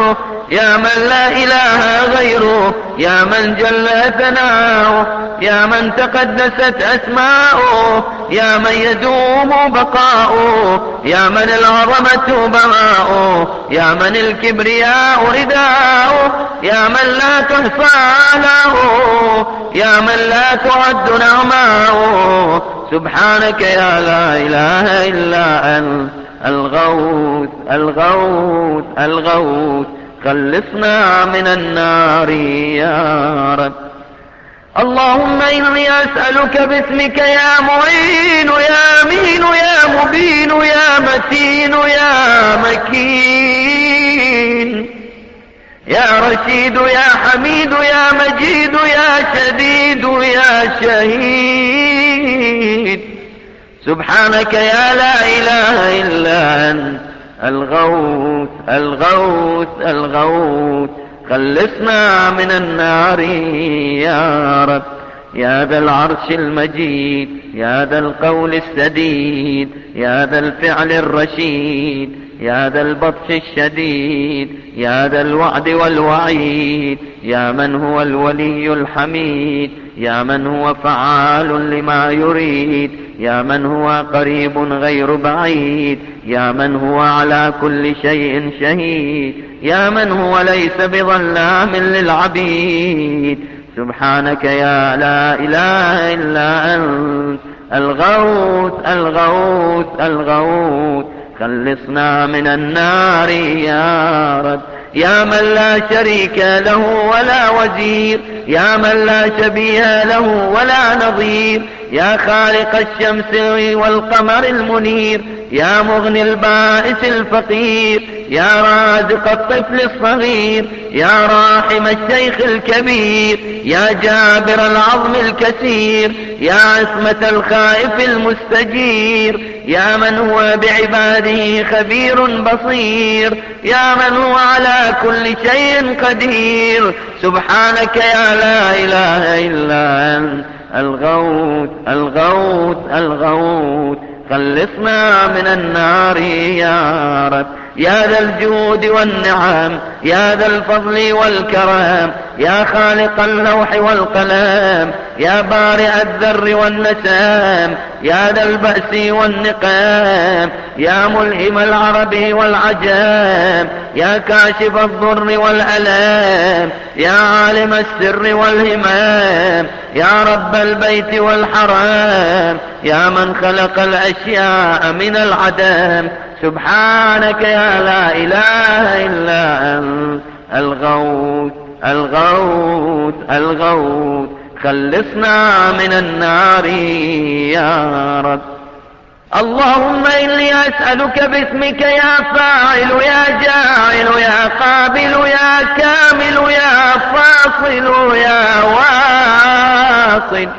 يا من لا إله غيره، يا من جل ثناؤه، يا من تقدست أسماؤه، يا من يدوم بقاؤه، يا من العظمة بهاؤه، يا من الكبرياء رداؤه، يا من لا تحصى آلاؤه، يا من لا تعد نعماؤه. سبحانك يا لا إله إلا أنت الغوث الغوث الغوث، خلصنا من النار يا رب. اللهم إني أسألك باسمك يا معين يا أمين يا مبين يا متين يا مكين يا رشيد يا حميد يا مجيد يا شديد يا شهيد. سبحانك يا لا إله إلا أنت الغوث الغوث الغوث، خلصنا من النار يا رب. يا ذا العرش المجيد، يا ذا القول السديد، يا ذا الفعل الرشيد، يا ذا البطش الشديد، يا ذا الوعد والوعيد، يا من هو الولي الحميد، يا من هو فعال لما يريد، يا من هو قريب غير بعيد، يا من هو على كل شيء شهيد، يا من هو ليس بظلام للعبيد. سبحانك يا لا إله إلا أنت الغوث الغوث الغوث، خلصنا من النار يا رب. يا من لا شريك له ولا وزير، يا من لا شبيه له ولا نظير، يا خالق الشمس والقمر المنير، يا مغني البائس الفقير، يا رازق الطفل الصغير، يا راحم الشيخ الكبير، يا جابر العظم الكثير، يا عصمة الخائف المستجير، يا من هو بعباده خبير بصير، يا من هو على كل شيء قدير. سبحانك يا لا إله إلا أنت الغوث الغوث الغوث، خلصنا من النار يا رب. يا ذا الجود والنعم، يا ذا الفضل والكرم، يا خالق اللوح والقلم، يا بارئ الذر والنسام، يا ذا البأس والنقام، يا ملهم العرب والعجام، يا كاشف الضر والألام، يا عالم السر والهمام، يا رب البيت والحرام، يا من خلق الأشياء من العدم. سبحانك يا لا إله إلا أنت الغوث الغوث الغوث، خلصنا من النار يا رب. اللهم إني أسألك باسمك يا فاعل يا جاعل يا قابل يا كامل يا فاصل يا واصل،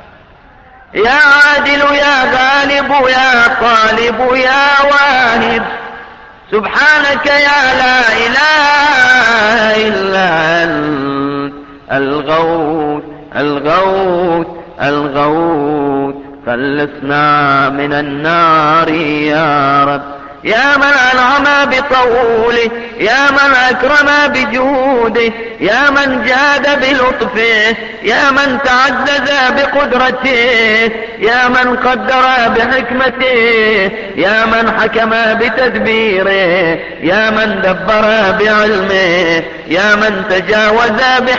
يا عادل يا غالب يا طالب يا واهب. سبحانك يا لا إله إلا أنت الغوث الغوث الغوث، خلصنا من النار يا رب. يا من أنعم بطوله، يا من أكرم بجوده، يا من جاد بلطفه، يا من تعزز بقدرته، يا من قدر بحكمته، يا من حكم بتدبيره، يا من دبر بعلمه، يا من تجاوز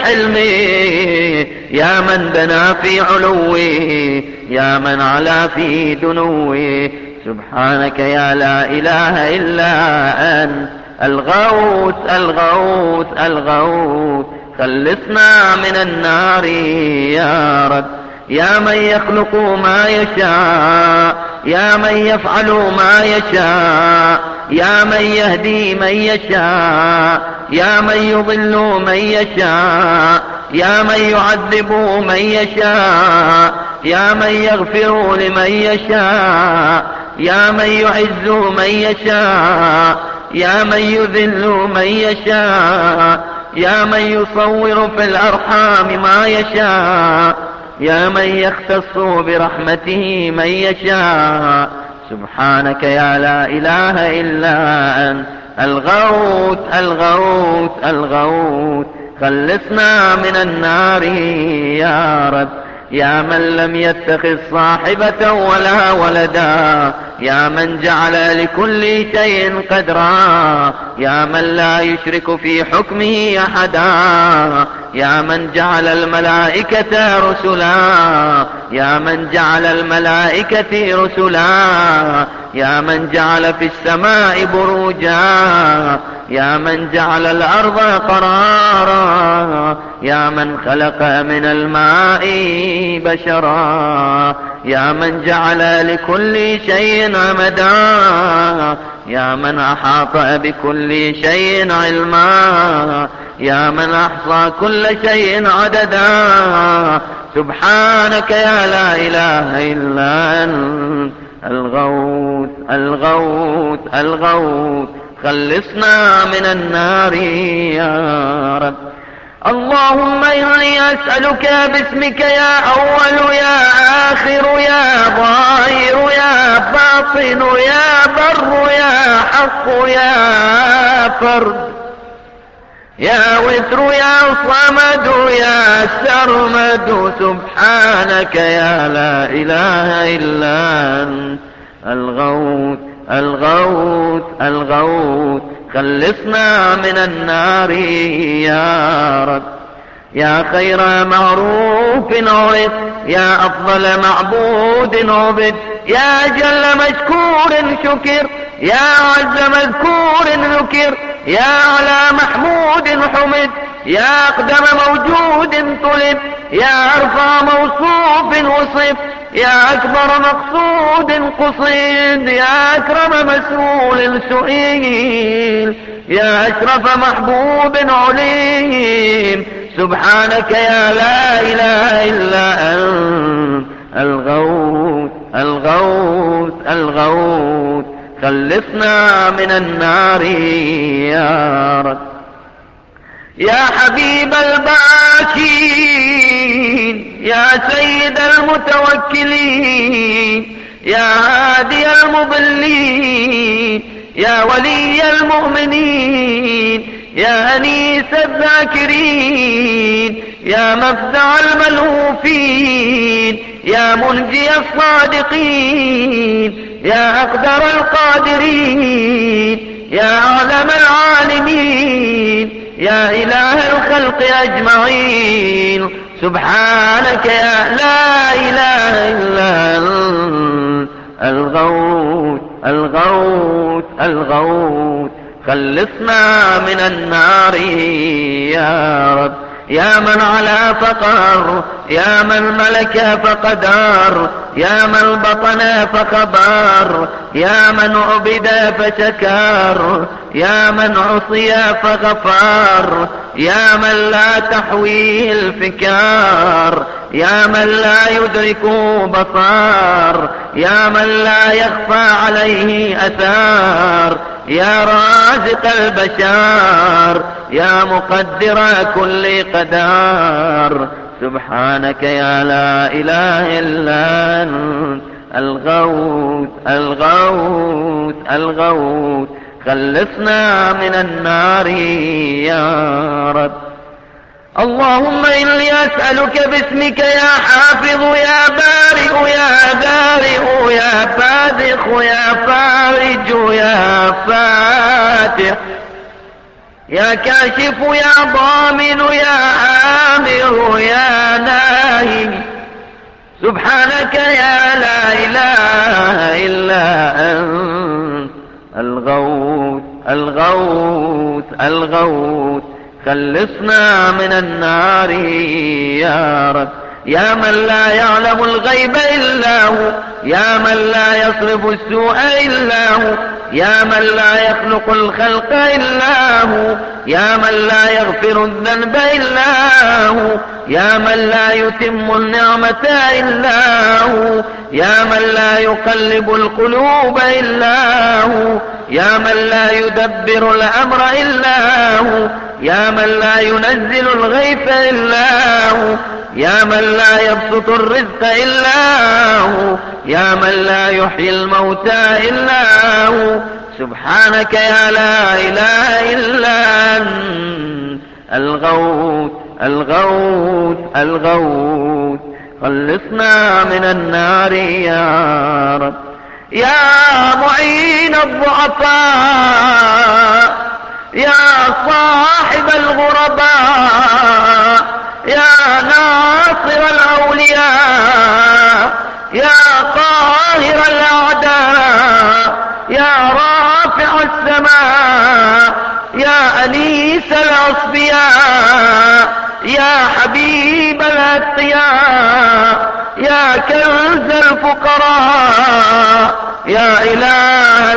بحلمه، يا من دنا في علوه، يا من علا في دنوه. سبحانك يا لا إله إلا أنت الغوث الغوث الغوث، خلصنا من النار يا رب. يا من يخلق ما يشاء، يا من يفعل ما يشاء، يا من يهدي من يشاء، يا من يضل من يشاء، يا من يعذب من يشاء، يا من يغفر لمن يشاء، يا من يعز من يشاء، يا من يذل من يشاء، يا من يصور في الأرحام ما يشاء، يا من يختص برحمته من يشاء. سبحانك يا لا إله إلا أنت الغوث الغوث الغوث خلصنا من النار يا رب. يا من لم يتخذ صاحبة ولا ولدا، يا من جعل لكل شيء قدرا، يا من لا يشرك في حكمه أحدا، يا من جعل الملائكة رسلا، يا من جعل الملائكة رسلا، يا من جعل في السماء بروجا، يا من جعل الأرض قرارا، يا من خلق من الماء بشرا، يا من جعل لكل شيء عمدا، يا من أحاط بكل شيء علما، يا من أحصى كل شيء عددا. سبحانك يا لا إله إلا أنت الغوث الغوث الغوث خلصنا من النار يا رب. اللهم إني أسألك باسمك يا أول يا آخر يا ظاهر يا باطن يا بر يا حق يا فرد يا وتر يا صمد يا سرمد. سبحانك يا لا إله إلا أنت الغوث الغوث الغوث خلصنا من النار يا رب. يا خير معروف عرف، يا أفضل معبود عبد، يا جل مشكور شكر، يا عز مذكور ذكر، يا أعلى محمود حمد، يا أقدم موجود طلب، يا أرفع موصوف وصف، يا أكبر مقصود قصيد، يا أكرم مسؤول سئيل، يا أشرف محبوب عليم. سبحانك يا لا إله إلا أنت الغوث الغوث الغوث خلصنا من النار يا رب. يا حبيب الباكين، يا سيد المتوكلين، يا هادي المضلين، يا ولي المؤمنين، يا أنيس الذاكرين، يا مفزع الملهوفين، يا منجي الصادقين، يا أقدر القادرين، يا أعلم العالمين، يا إله الخلق أجمعين. سبحانك يا لا إله إلا أنت الغوث الغوث الغوث خلصنا من النار يا رب. يا من علا فقر، يا من ملك فقدر، يا من بطن فخبر، يا من عبد فشكر، يا من عصي فغفر، يا من لا تحويه الفكار، يا من لا يدرك بصار، يا من لا يخفى عليه أثار، يا رازق البشر، يا مقدر كل قدر. سبحانك يا لا إله إلا أنت الغوث الغوث الغوث خلصنا من النار يا رب. اللهم إني أسألك باسمك يا حافظ يا بارئ يا بارئ يا فاذخ يا فارج يا فاتح، يا كاشف يا ضامن يا آمر يا ناهي. سبحانك يا لا إله إلا أنت الغوث الغوث الغوث خلصنا من النار يا رب. يا من لا يعلم الغيب إلا هو، يا من لا يصرف السوء إلا هو، يا من لا يخلق الخلق إلا هو، يا من لا يغفر الذنب إلا هو، يا من لا يتم النعمة إلا هو، يا من لا يقلب القلوب إلا هو، يا من لا يدبر الأمر إلا هو، يا من لا ينزل الغيث إلا هو، يا من لا يبسط الرزق إلا هو، يا من لا يحيي الموتى إلا هو. سبحانك يا لا إله إلا أنت الغوث الغوث الغوث خلصنا من النار يا رب. يا معين الضعفاء يا صاحب الغرباء يا ناصر الأولياء يا قاهر الأعداء يا رافع السماء يا أنيس الأصفياء يا حبيب الأتقياء يا كنز الفقراء يا إله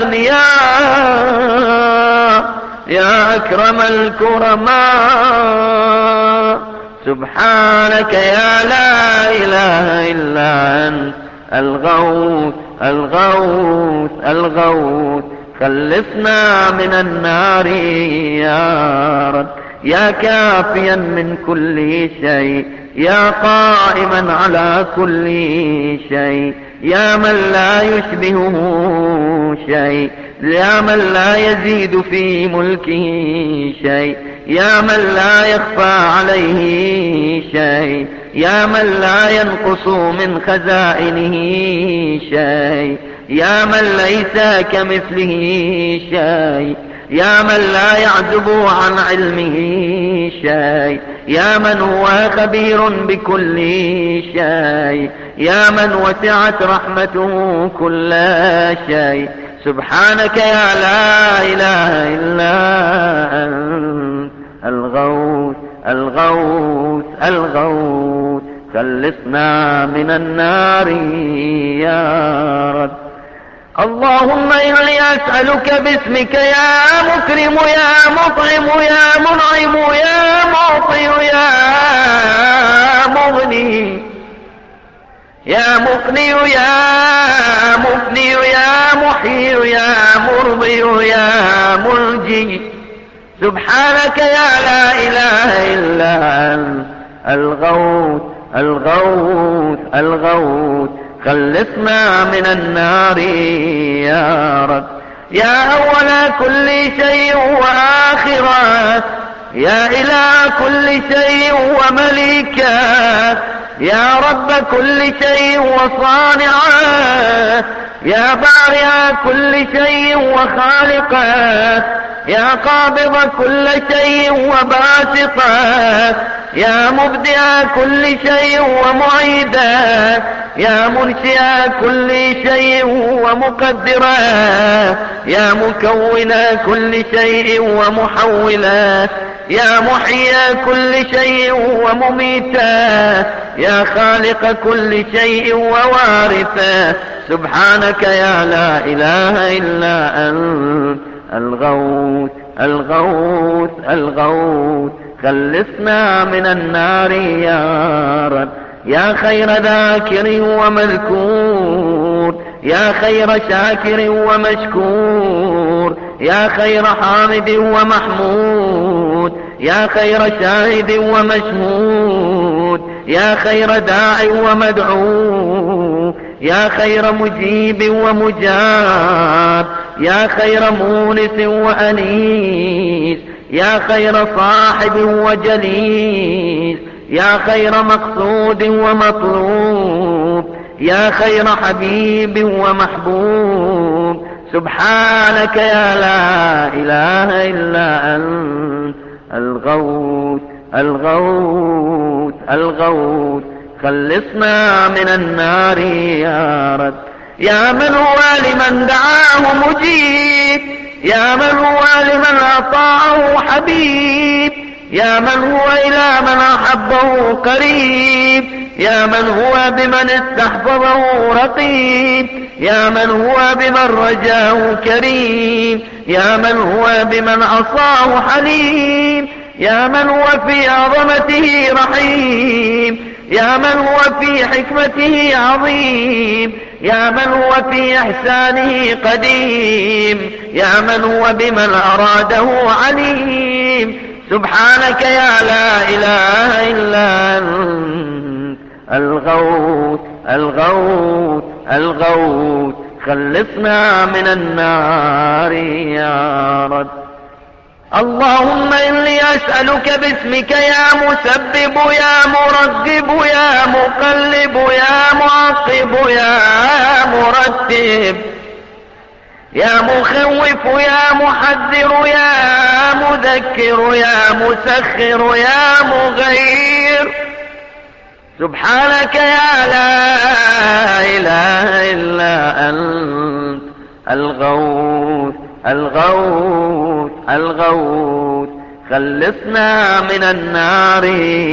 الأغنياء يا أكرم الكرماء سبحانك يا لا إله إلا أنت الغوث الغوث الغوث خلصنا من النار يا رب. يا كافيا من كل شيء يا قائما على كل شيء يا من لا يشبهه شيء يا من لا يزيد في ملكه شيء يا من لا يخفى عليه شيء يا من لا ينقص من خزائنه شيء يا من ليس كمثله شيء يا من لا يعزب عن علمه شيء يا من هو خبير بكل شيء يا من وسعت رحمته كل شيء. سبحانك يا لا إله إلا أنت الغوث الغوث الغوث خلصنا من النار يا رب. اللهم إني أسألك باسمك يا مكرم يا مطعم يا منعم يا معطي يا مغني يا مغني يا مغني يا محيي يا مرضي يا منجي. سبحانك يا لا إله إلا أنت الغوث الغوث الغوث خلصنا من النار يا رب. يا أول كل شيء وآخره يا إله كل شيء ومليكه يا رب كل شيء وصانعه يا بارئ كل شيء وخالقه يا قابض كل شيء وباسطه يا مبدئ كل شيء ومعيده يا منشئ كل شيء ومقدره يا مكون كل شيء ومحوله يا محيي كل شيء ومميته يا خالق كل شيء ووارثه. سبحانك يا لا إله إلا أنت الغوث الغوث الغوث خلصنا من النار يا رب. يا خير ذاكر ومذكور يا خير شاكر ومشكور يا خير حامد ومحمود يا خير شاهد ومشهود يا خير داع ومدعو يا خير مجيب ومجاب يا خير مونس وأنيس يا خير صاحب وجليس يا خير مقصود ومطلوب يا خير حبيب ومحبوب. سبحانك يا لا إله إلا أنت الغوث الغوث الغوث خلصنا من النار يا رب. يا من هو لمن دعاه مجيب يا من هو لمن أطاعه حبيب يا من هو إلى من أحبه قريب يا من هو بمن استحفظه رقيب يا من هو بمن رجاه كريم يا من هو بمن عصاه حليم يا من هو في عظمته رحيم يا من هو في حكمته عظيم يا من هو في إحسانه قديم يا من هو بمن أراده عليم. سبحانك يا لا إله إلا أنت الغوث الغوث الغوث خلصنا من النار يا رب. اللهم إني أسألك باسمك يا مسبب يا مرغب يا مقلب يا معقب يا مرتب يا مخوف يا محذر يا مذكر يا مسخر يا مغير. سبحانك يا لا إله إلا أنت الغوث الغوث الغوث. خلصنا من النار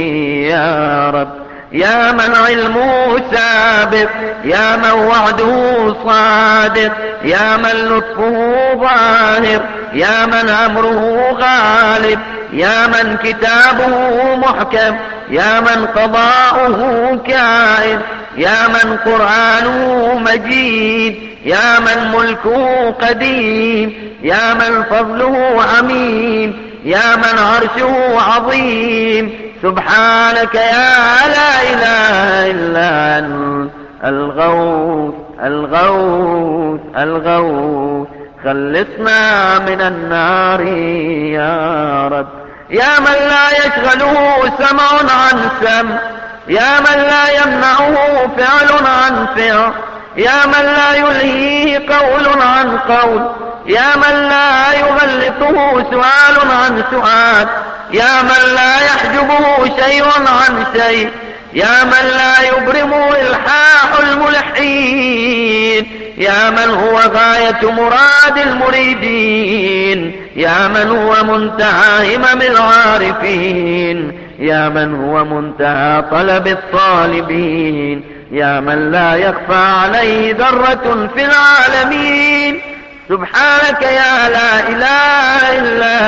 يا رب. يا من علمه سابق يا من وعده صادق يا من لطفه ظاهر يا من أمره غالب يا من كتابه محكم يا من قضاؤه كائن يا من قرآنه مجيد يا من ملكه قديم يا من فضله عميم يا من عرشه عظيم. سبحانك يا لا إله إلا أنت الغوث الغوث الغوث. خلصنا من النار يا رب. يا من لا يشغله سمع عن سمع يا من لا يمنعه فعل عن فعل يا من لا يلهيه قول عن قول يا من لا يغلطه سؤال عن سؤال يا من لا يحجبه شيء عن شيء يا من لا يبرمه إلحاح الملحين يا من هو غاية مراد المريدين يا من هو منتهى همم العارفين يا من هو منتهى طلب الطالبين يا من لا يخفى عليه ذرة في العالمين. سبحانك يا لا إله إلا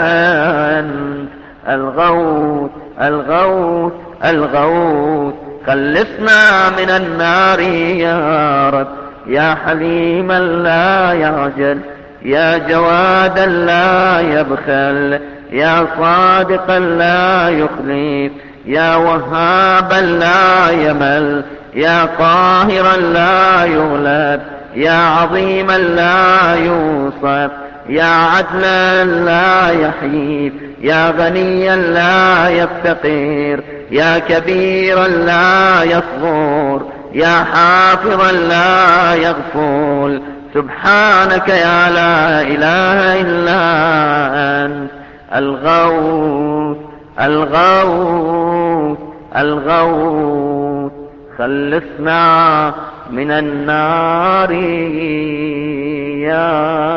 أنت الغوث الغوث الغوث. خلصنا من النار يا رب. يا حليما لا يعجل يا جوادا لا يبخل يا صادقا لا يخلف يا وهابا لا يمل يا قاهرا لا يغلب يا عظيما لا يوصف يا عدلا لا يحيف يا غنيا لا يفتقر يا كبيرا لا يصغر يا حافظا لا يغفل. سبحانك يا لا إله إلا أنت الغوث الغوث الغوث. خلصنا من النار يا